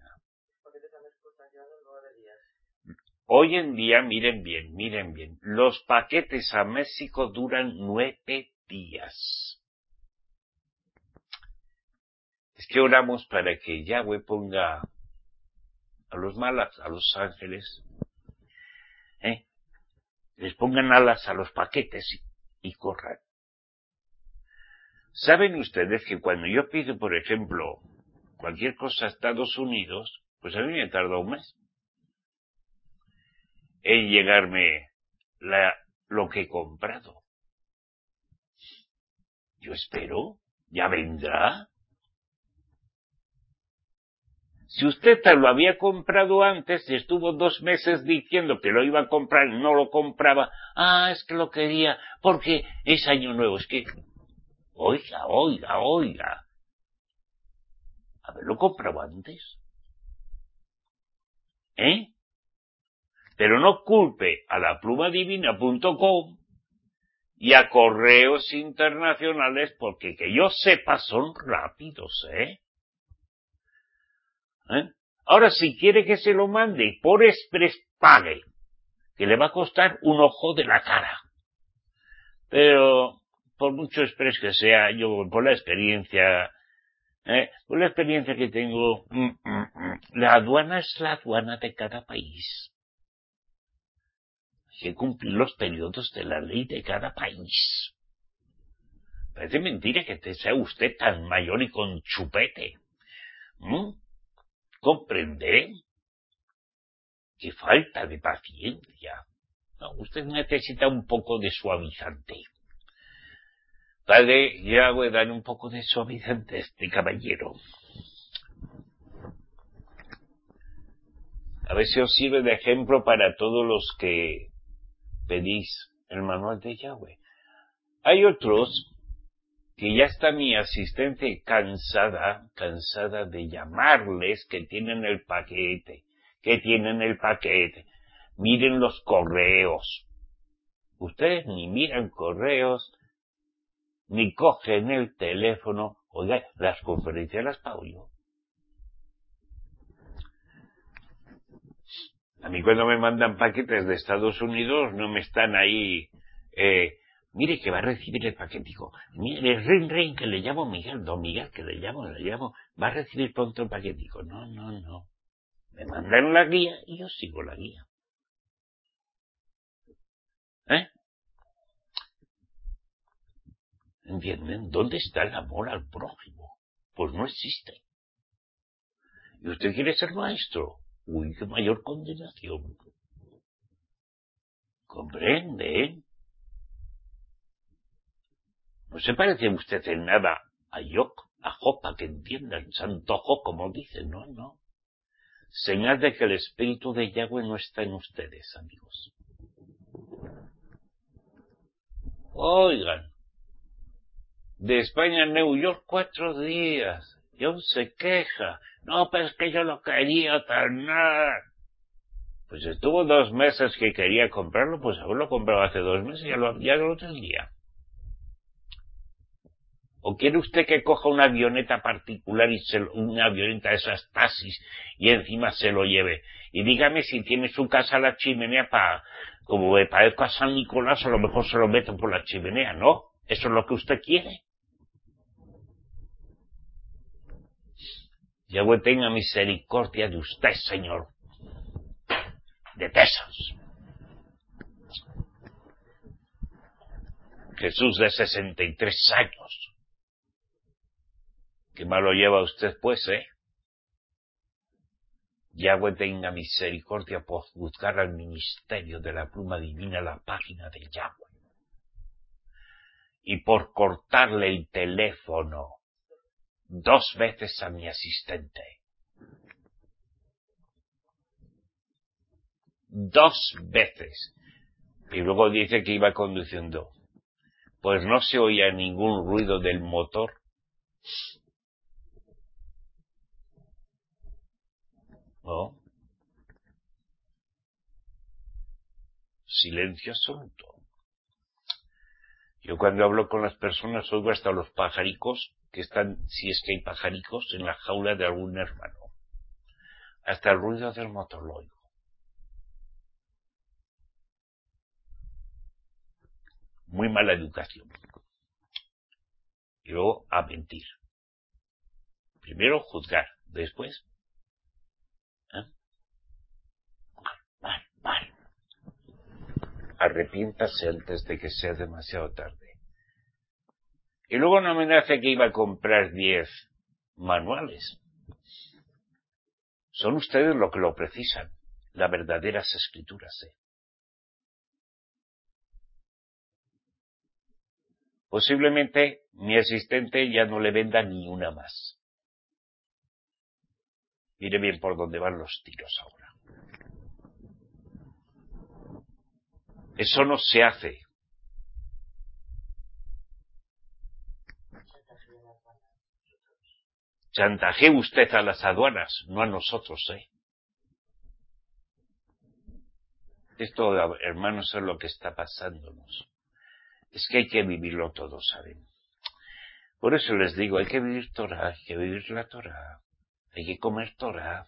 Hoy en día, miren bien, miren bien, los paquetes a México duran nueve días. Es que oramos para que Yahweh ponga a los malas, a los ángeles, ¿eh? les pongan alas a los paquetes y, y corran. ¿Saben ustedes que cuando yo pido, por ejemplo, cualquier cosa a Estados Unidos, pues a mí me tarda un mes en llegarme la, lo que he comprado? Yo espero, ya vendrá. Si usted lo había comprado antes y estuvo dos meses diciendo que lo iba a comprar y no lo compraba, ah, es que lo quería porque es año nuevo, es que, oiga, oiga, oiga, haberlo comprado antes, ¿eh? Pero no culpe a la pluma divina punto com y a correos internacionales porque que yo sepa son rápidos, ¿eh? ¿Eh? Ahora, si quiere que se lo mande por express, pague, que le va a costar un ojo de la cara. Pero, por mucho express que sea, yo, por la experiencia, ¿eh? por la experiencia que tengo, mm, mm, mm, la aduana es la aduana de cada país. Hay que cumplir los periodos de la ley de cada país. Parece mentira que te sea usted tan mayor y con chupete. ¿Mm? ¿Comprende? Qué falta de paciencia. No, usted necesita un poco de suavizante. Padre, ya voy a dar un poco de suavizante a este caballero. A ver si os sirve de ejemplo para todos los que pedís el manual de Yahweh. Hay otros que ya está mi asistente cansada, cansada de llamarles que tienen el paquete, que tienen el paquete. miren los correos. Ustedes ni miran correos, ni cogen el teléfono. Oiga, las conferencias las pago yo. A mí cuando me mandan paquetes de Estados Unidos no me están ahí, eh, mire que va a recibir el paquetico, mire, ring ring, que le llamo Miguel, don Miguel, que le llamo, le llamo, va a recibir pronto el paquetico. No, no, no. Me mandan la guía y yo sigo la guía. ¿Eh? ¿Entienden? ¿Dónde está el amor al prójimo? Pues no existe. ¿Y usted quiere ser maestro? Uy, qué mayor condenación. ¿Comprende, eh? No se parece usted en nada a Job, a Job, para que entiendan, santo Job, como dicen, no, no. Señal de que el espíritu de Yahweh no está en ustedes, amigos. Oigan, de España a New York cuatro días, y aún se queja. No, pero es que yo lo quería alternar. Pues estuvo dos meses que quería comprarlo, pues haberlo comprado hace dos meses, ya lo, ya lo tendría. ¿O quiere usted que coja una avioneta particular y se lo, una avioneta de esas taxis y encima se lo lleve? Y dígame si tiene su casa a la chimenea para, como me parezco a San Nicolás, a lo mejor se lo meto por la chimenea, ¿no? ¿Eso es lo que usted quiere? Yahweh tenga misericordia de usted, Señor. De Tesos. Jesús de sesenta y tres años. Qué malo lleva usted, pues, ¿eh? Yahweh tenga misericordia por juzgar al ministerio de la pluma divina, la página de Yahweh. Y por cortarle el teléfono dos veces a mi asistente. Dos veces. Y luego dice que iba conduciendo. Pues no se oía ningún ruido del motor. ¿No? Silencio absoluto. Yo cuando hablo con las personas oigo hasta los pajaricos que están, si es que hay pajaricos, en la jaula de algún hermano. Hasta el ruido del motor lo oigo. Muy mala educación. Y luego a mentir. Primero juzgar, después. ¿Eh? Mal, mal. Arrepiéntase antes de que sea demasiado tarde. Y luego no me hace que iba a comprar diez manuales. Son ustedes los que lo precisan, las verdaderas escrituras, ¿eh? Posiblemente mi asistente ya no le venda ni una más. Mire bien por dónde van los tiros ahora. Eso no se hace. Chantajee usted a las aduanas, no a nosotros, ¿eh? Esto, hermanos, es lo que está pasándonos. Es que hay que vivirlo todo, ¿saben? Por eso les digo, hay que vivir Torah, hay que vivir la Torah, hay que comer Torah.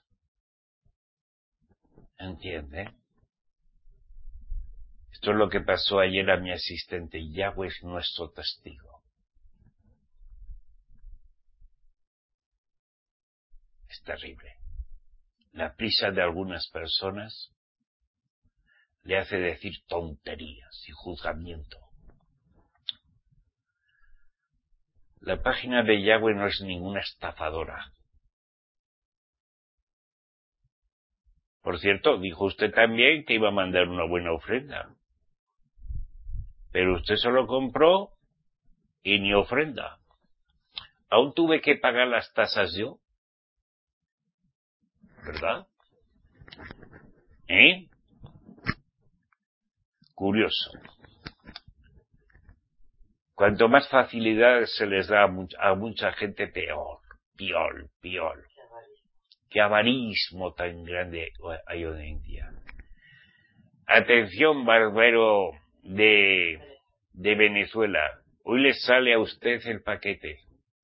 ¿Entienden? Esto es lo que pasó ayer a mi asistente, y Yahweh es nuestro testigo. Es terrible. La prisa de algunas personas le hace decir tonterías y juzgamiento. La página de Yahweh no es ninguna estafadora. Por cierto, dijo usted también que iba a mandar una buena ofrenda. Pero usted solo compró y ni ofrenda. Aún tuve que pagar las tasas yo. ¿Verdad? ¿Eh? Curioso. Cuanto más facilidad se les da a mucha, a mucha gente, peor. Pior, pior. Qué avarismo tan grande hay hoy en día. Atención, barbero de, de Venezuela. Hoy le sale a usted el paquete.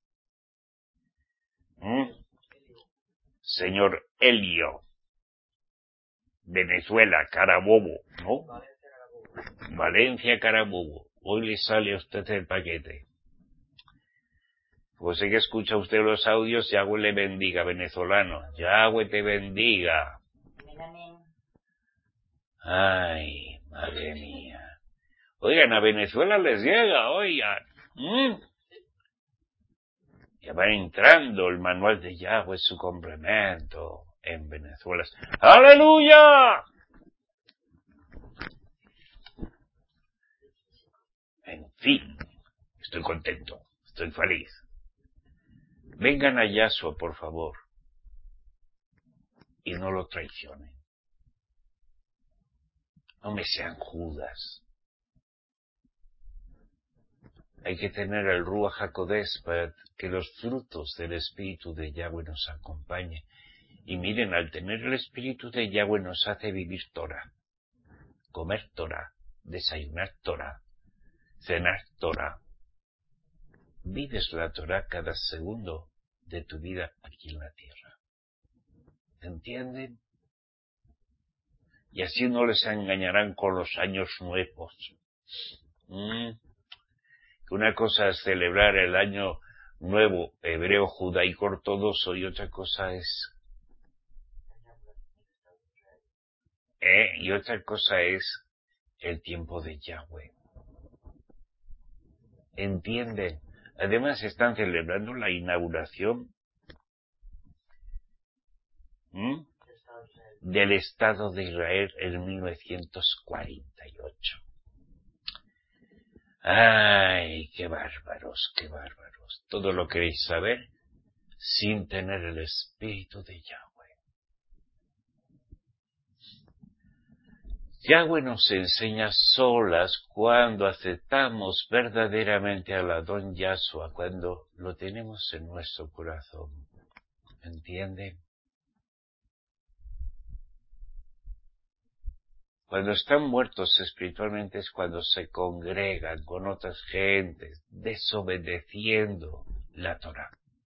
¿Mm? Señor Helio. Venezuela, Carabobo, ¿no? Valencia, Carabobo. Hoy le sale a usted el paquete. Pues sé que escucha usted los audios, Yahweh le bendiga, venezolano. Yahweh te bendiga. Ay, madre mía. Oigan, a Venezuela les llega, oigan. ¿Mm? Ya va entrando el manual de Yahweh, su complemento en Venezuela. ¡Aleluya! En fin, estoy contento, estoy feliz. Vengan a Yahshua, por favor, y no lo traicionen. No me sean Judas. Hay que tener el Ruach HaKodesh para que los frutos del Espíritu de Yahweh nos acompañen. Y miren, al tener el Espíritu de Yahweh nos hace vivir Torah, comer Torah, desayunar Torah, cenar Torah. Vives la Torah cada segundo de tu vida aquí en la tierra. ¿Entienden? Y así no les engañarán con los años nuevos. ¿Mm? Que una cosa es celebrar el año nuevo hebreo judaico ortodoxo y otra cosa es ¿eh? y otra cosa es el tiempo de Yahweh. ¿Entienden? Además están celebrando la inauguración ¿Mm? del Estado de Israel en mil novecientos cuarenta y ocho. ¡Ay, qué bárbaros, qué bárbaros! Todo lo queréis saber sin tener el Espíritu de Yahweh. Yahweh nos enseña solas cuando aceptamos verdaderamente al Adón Yahshua, cuando lo tenemos en nuestro corazón. ¿Entienden? Cuando están muertos espiritualmente es cuando se congregan con otras gentes, desobedeciendo la Torah.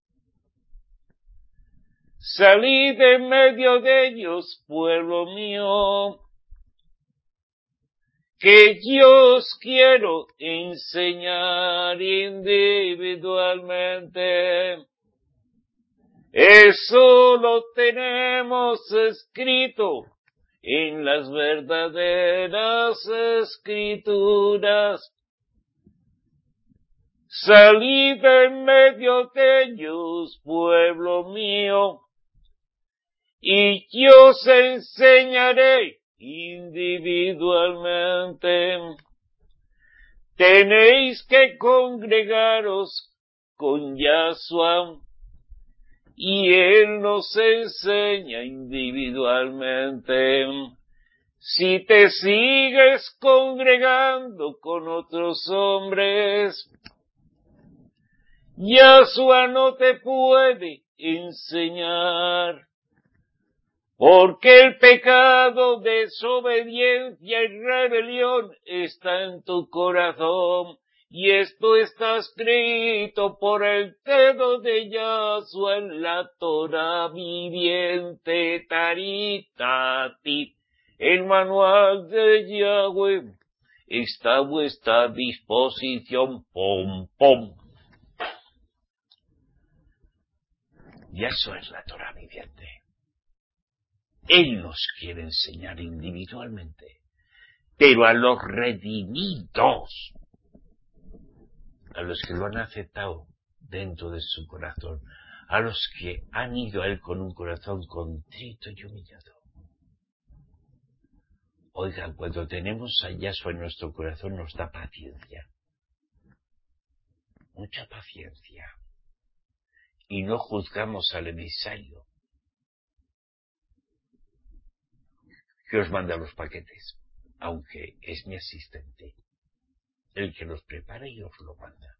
Salid en medio de ellos, pueblo mío, que yo os quiero enseñar individualmente. Eso lo tenemos escrito en las verdaderas escrituras. Salid en medio de ellos, pueblo mío, y yo os enseñaré individualmente. Tenéis que congregaros con Yahshua, y Él nos enseña individualmente. Si te sigues congregando con otros hombres, Yahshua no te puede enseñar, porque el pecado, desobediencia y rebelión está en tu corazón. Y esto está escrito por el dedo de Yahshua en la Torah viviente, Taritati. El manual de Yahweh está a vuestra disposición, pom, pom. Yahshua es la Torah viviente. Él nos quiere enseñar individualmente, pero a los redimidos, a los que lo han aceptado dentro de su corazón, a los que han ido a Él con un corazón contrito y humillado. Oigan, cuando tenemos a Yahshua en nuestro corazón nos da paciencia, mucha paciencia, y no juzgamos al emisario que os manda los paquetes, aunque es mi asistente, el que los prepara y os lo manda.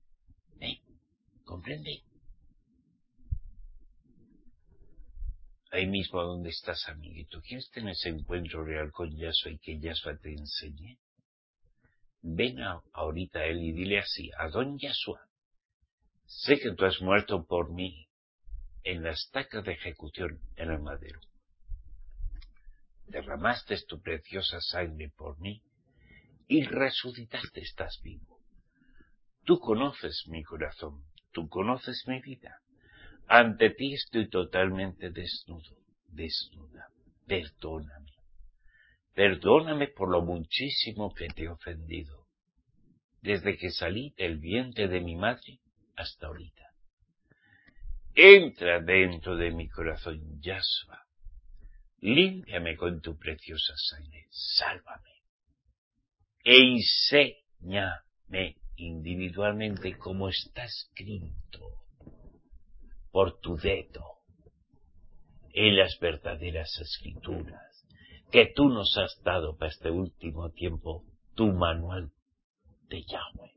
¿Eh? ¿Comprende? ahí mismo donde estás, amiguito, ¿quieres tener ese encuentro real con Yahshua y que Yahshua te enseñe? Ven a, ahorita a él y dile así, a don Yahshua, sé que tú has muerto por mí en la estaca de ejecución en el madero. Derramaste tu preciosa sangre por mí y resucitaste, estás vivo. Tú conoces mi corazón, tú conoces mi vida. Ante ti estoy totalmente desnudo, desnuda. Perdóname. Perdóname por lo muchísimo que te he ofendido, desde que salí del vientre de mi madre hasta ahorita. Entra dentro de mi corazón, Yahshua. Límpiame con tu preciosa sangre, sálvame. E enséñame individualmente como está escrito por tu dedo en las verdaderas escrituras que tú nos has dado para este último tiempo, tu manual de Yahweh.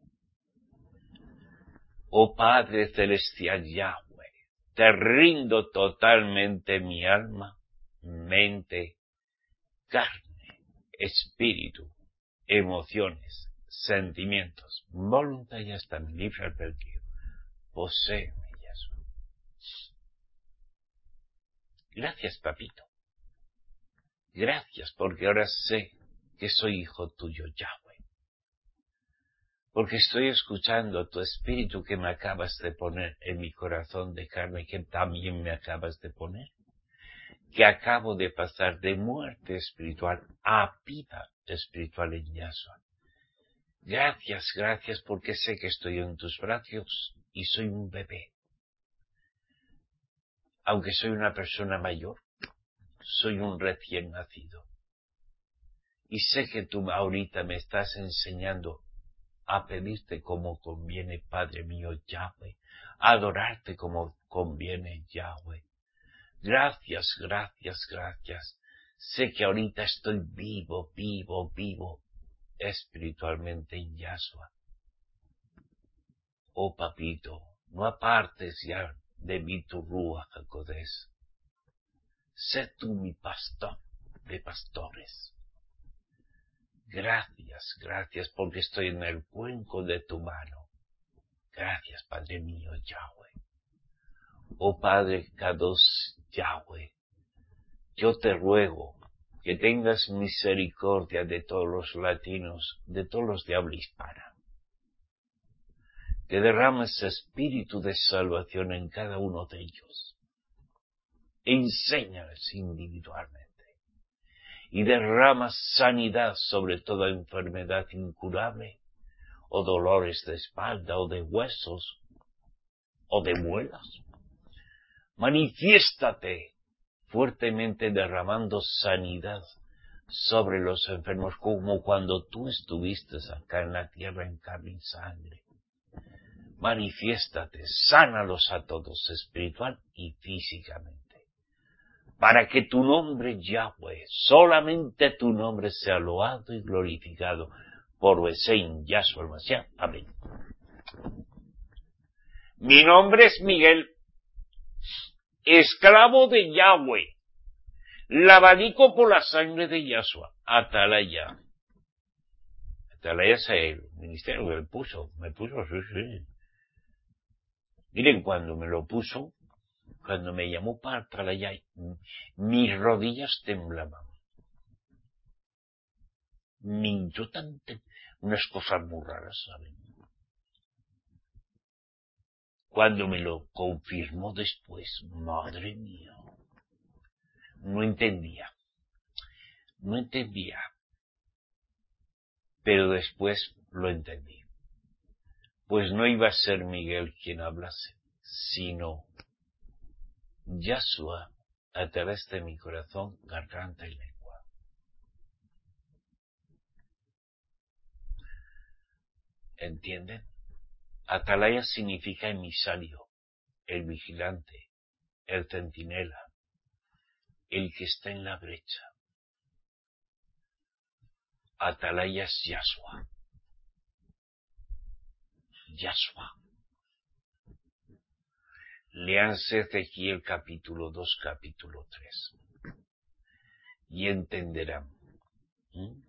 Oh Padre Celestial Yahweh, te rindo totalmente mi alma, mente, carne, espíritu, emociones, sentimientos, voluntad y hasta mi libre albedrío. Poséeme, Yahshua. Gracias, papito. Gracias, porque ahora sé que soy hijo tuyo, Yahweh. Porque estoy escuchando tu espíritu que me acabas de poner en mi corazón de carne, que también me acabas de poner. Que acabo de pasar de muerte espiritual a vida espiritual en Yahshua. Gracias, gracias, porque sé que estoy en tus brazos y soy un bebé. Aunque soy una persona mayor, soy un recién nacido. Y sé que tú ahorita me estás enseñando a pedirte como conviene, Padre mío, Yahweh, a adorarte como conviene, Yahweh. Gracias, gracias, gracias. Sé que ahorita estoy vivo, vivo, vivo, espiritualmente en Yahshua. Oh papito, no apartes ya de mí tu Ruach HaKodesh. Sé tú mi pastor de pastores. Gracias, gracias, porque estoy en el cuenco de tu mano. Gracias, Padre mío, Yahweh. Oh Padre Kadosh, Yahweh, yo te ruego que tengas misericordia de todos los latinos, de todos los de habla hispana. Que derrames espíritu de salvación en cada uno de ellos. Enséñales individualmente. Y derrama sanidad sobre toda enfermedad incurable, o dolores de espalda, o de huesos, o de muelas. Manifiéstate fuertemente derramando sanidad sobre los enfermos, como cuando tú estuviste acá en la tierra en carne y sangre. Manifiéstate, sánalos a todos, espiritual y físicamente. Para que tu nombre, Yahweh, solamente tu nombre sea loado y glorificado por Besein Yahshua el Mashiach. Amén. Mi nombre es Miguel, esclavo de Yahweh, lavadico por la sangre de Yahshua, Atalaya. Atalaya es el ministerio que me puso, me puso, sí, sí. Miren, cuando me lo puso, cuando me llamó para Atalaya, mis rodillas temblaban. Mintió tanto, unas cosas muy raras, ¿saben? Cuando me lo confirmó después, madre mía, no entendía, no entendía, pero después lo entendí. Pues no iba a ser Miguel quien hablase, sino Yahshua a través de mi corazón, garganta y lengua. ¿Entienden? Atalaya significa emisario, el vigilante, el centinela, el que está en la brecha. Atalaya es Yahshua. Yahshua. Léanse Ezequiel capítulo dos, capítulo tres. Y entenderán. ¿Mm?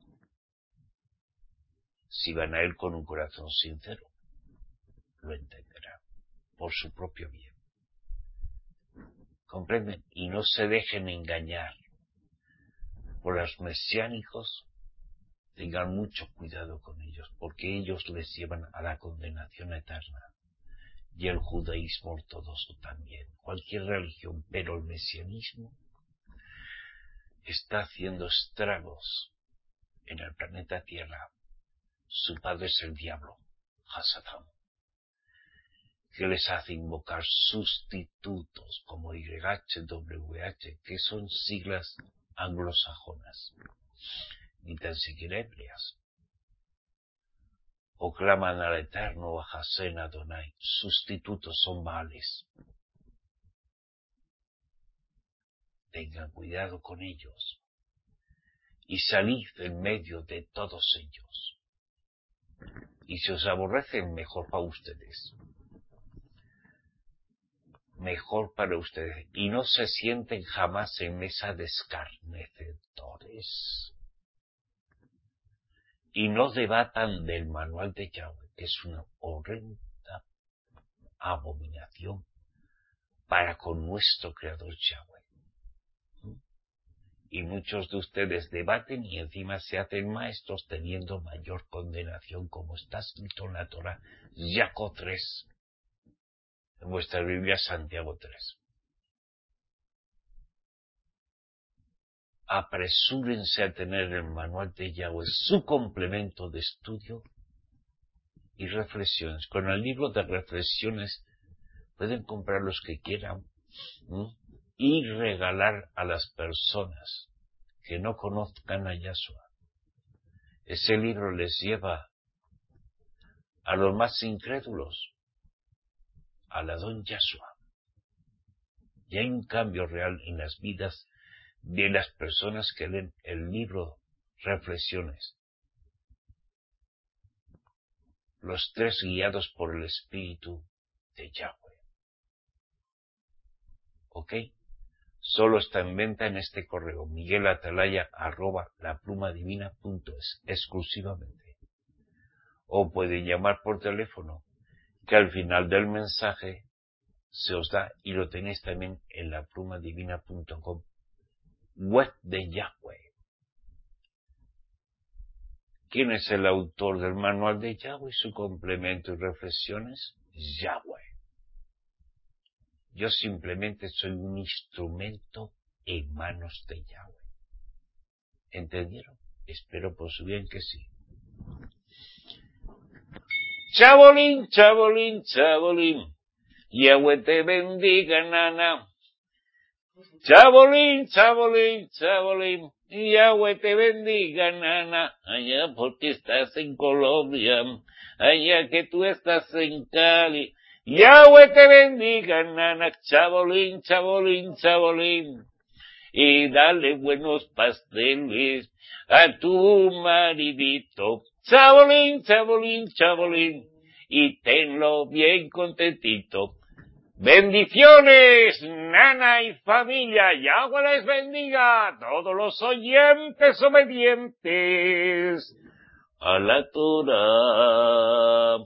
Si van a él con un corazón sincero, lo entenderán. Por su propio bien. ¿Comprenden? Y no se dejen engañar por los mesiánicos. Tengan mucho cuidado con ellos, porque ellos les llevan a la condenación eterna. Y el judaísmo ortodoxo también. Cualquier religión, pero el mesianismo está haciendo estragos en el planeta Tierra. Su padre es el diablo, Hasatán, que les hace invocar sustitutos como Y H W H, que son siglas anglosajonas, ni tan siquiera hebreas. O claman al Eterno, a Hasén Adonai. Sustitutos son males. Tengan cuidado con ellos. Y salid en medio de todos ellos. Y si os aborrecen, mejor para ustedes. Mejor para ustedes. Y no se sienten jamás en mesa de escarnecedores. Y no debatan del manual de Yahweh, que es una horrenda abominación para con nuestro Creador Yahweh. Y muchos de ustedes debaten y encima se hacen maestros teniendo mayor condenación, como está escrito en la Torah, Jacob tres, en vuestra Biblia Santiago tres. Apresúrense a tener el manual de Yahweh, su complemento de estudio y reflexiones. Con el libro de reflexiones pueden comprar los que quieran, ¿sí? Y regalar a las personas que no conozcan a Yahshua. Ese libro les lleva a los más incrédulos a la don Yahshua. Y hay un cambio real en las vidas de las personas que leen el libro Reflexiones. Los tres guiados por el Espíritu de Yahweh. ¿Ok? Solo está en venta en este correo, miguelatalaya arroba laplumadivina.es, exclusivamente. O pueden llamar por teléfono, que al final del mensaje se os da, y lo tenéis también en laplumadivina punto com, web de Yahweh. ¿Quién es el autor del manual de Yahweh y su complemento y reflexiones? Yahweh. Yo simplemente soy un instrumento en manos de Yahweh. ¿Entendieron? Espero por su bien que sí. Chabolín, chabolín, chabolín. Yahweh te bendiga, nana. Chabolín, chabolín, chabolín. Yahweh te bendiga, nana. Allá porque estás en Colombia. Allá que tú estás en Cali. Yahweh te bendiga, nana. Chabolín, chabolín, chabolín. Y dale buenos pasteles a tu maridito. Chabolín, chabolín, chabolín. Y tenlo bien contentito. Bendiciones, nana y familia. Yahweh les bendiga a todos los oyentes obedientes a la Torah.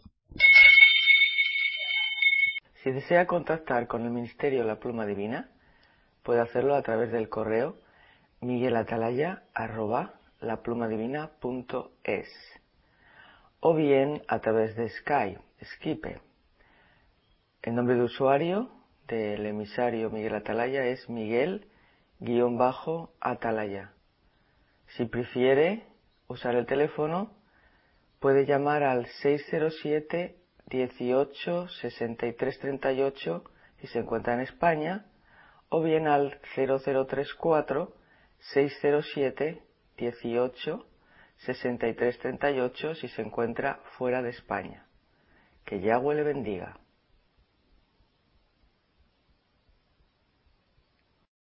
Si desea contactar con el Ministerio La Pluma Divina, puede hacerlo a través del correo miguelatalaya arroba laplumadivina.es o bien a través de Skype, Skype. El nombre de usuario del emisario Miguel Atalaya es Miguel-Atalaya. Si prefiere usar el teléfono, puede llamar al seis cero siete, dieciocho, sesenta y tres treinta y ocho si se encuentra en España, o bien al cero cero tres cuatro, seis cero siete, dieciocho, sesenta y tres treinta y ocho si se encuentra fuera de España. Que Yahweh le bendiga.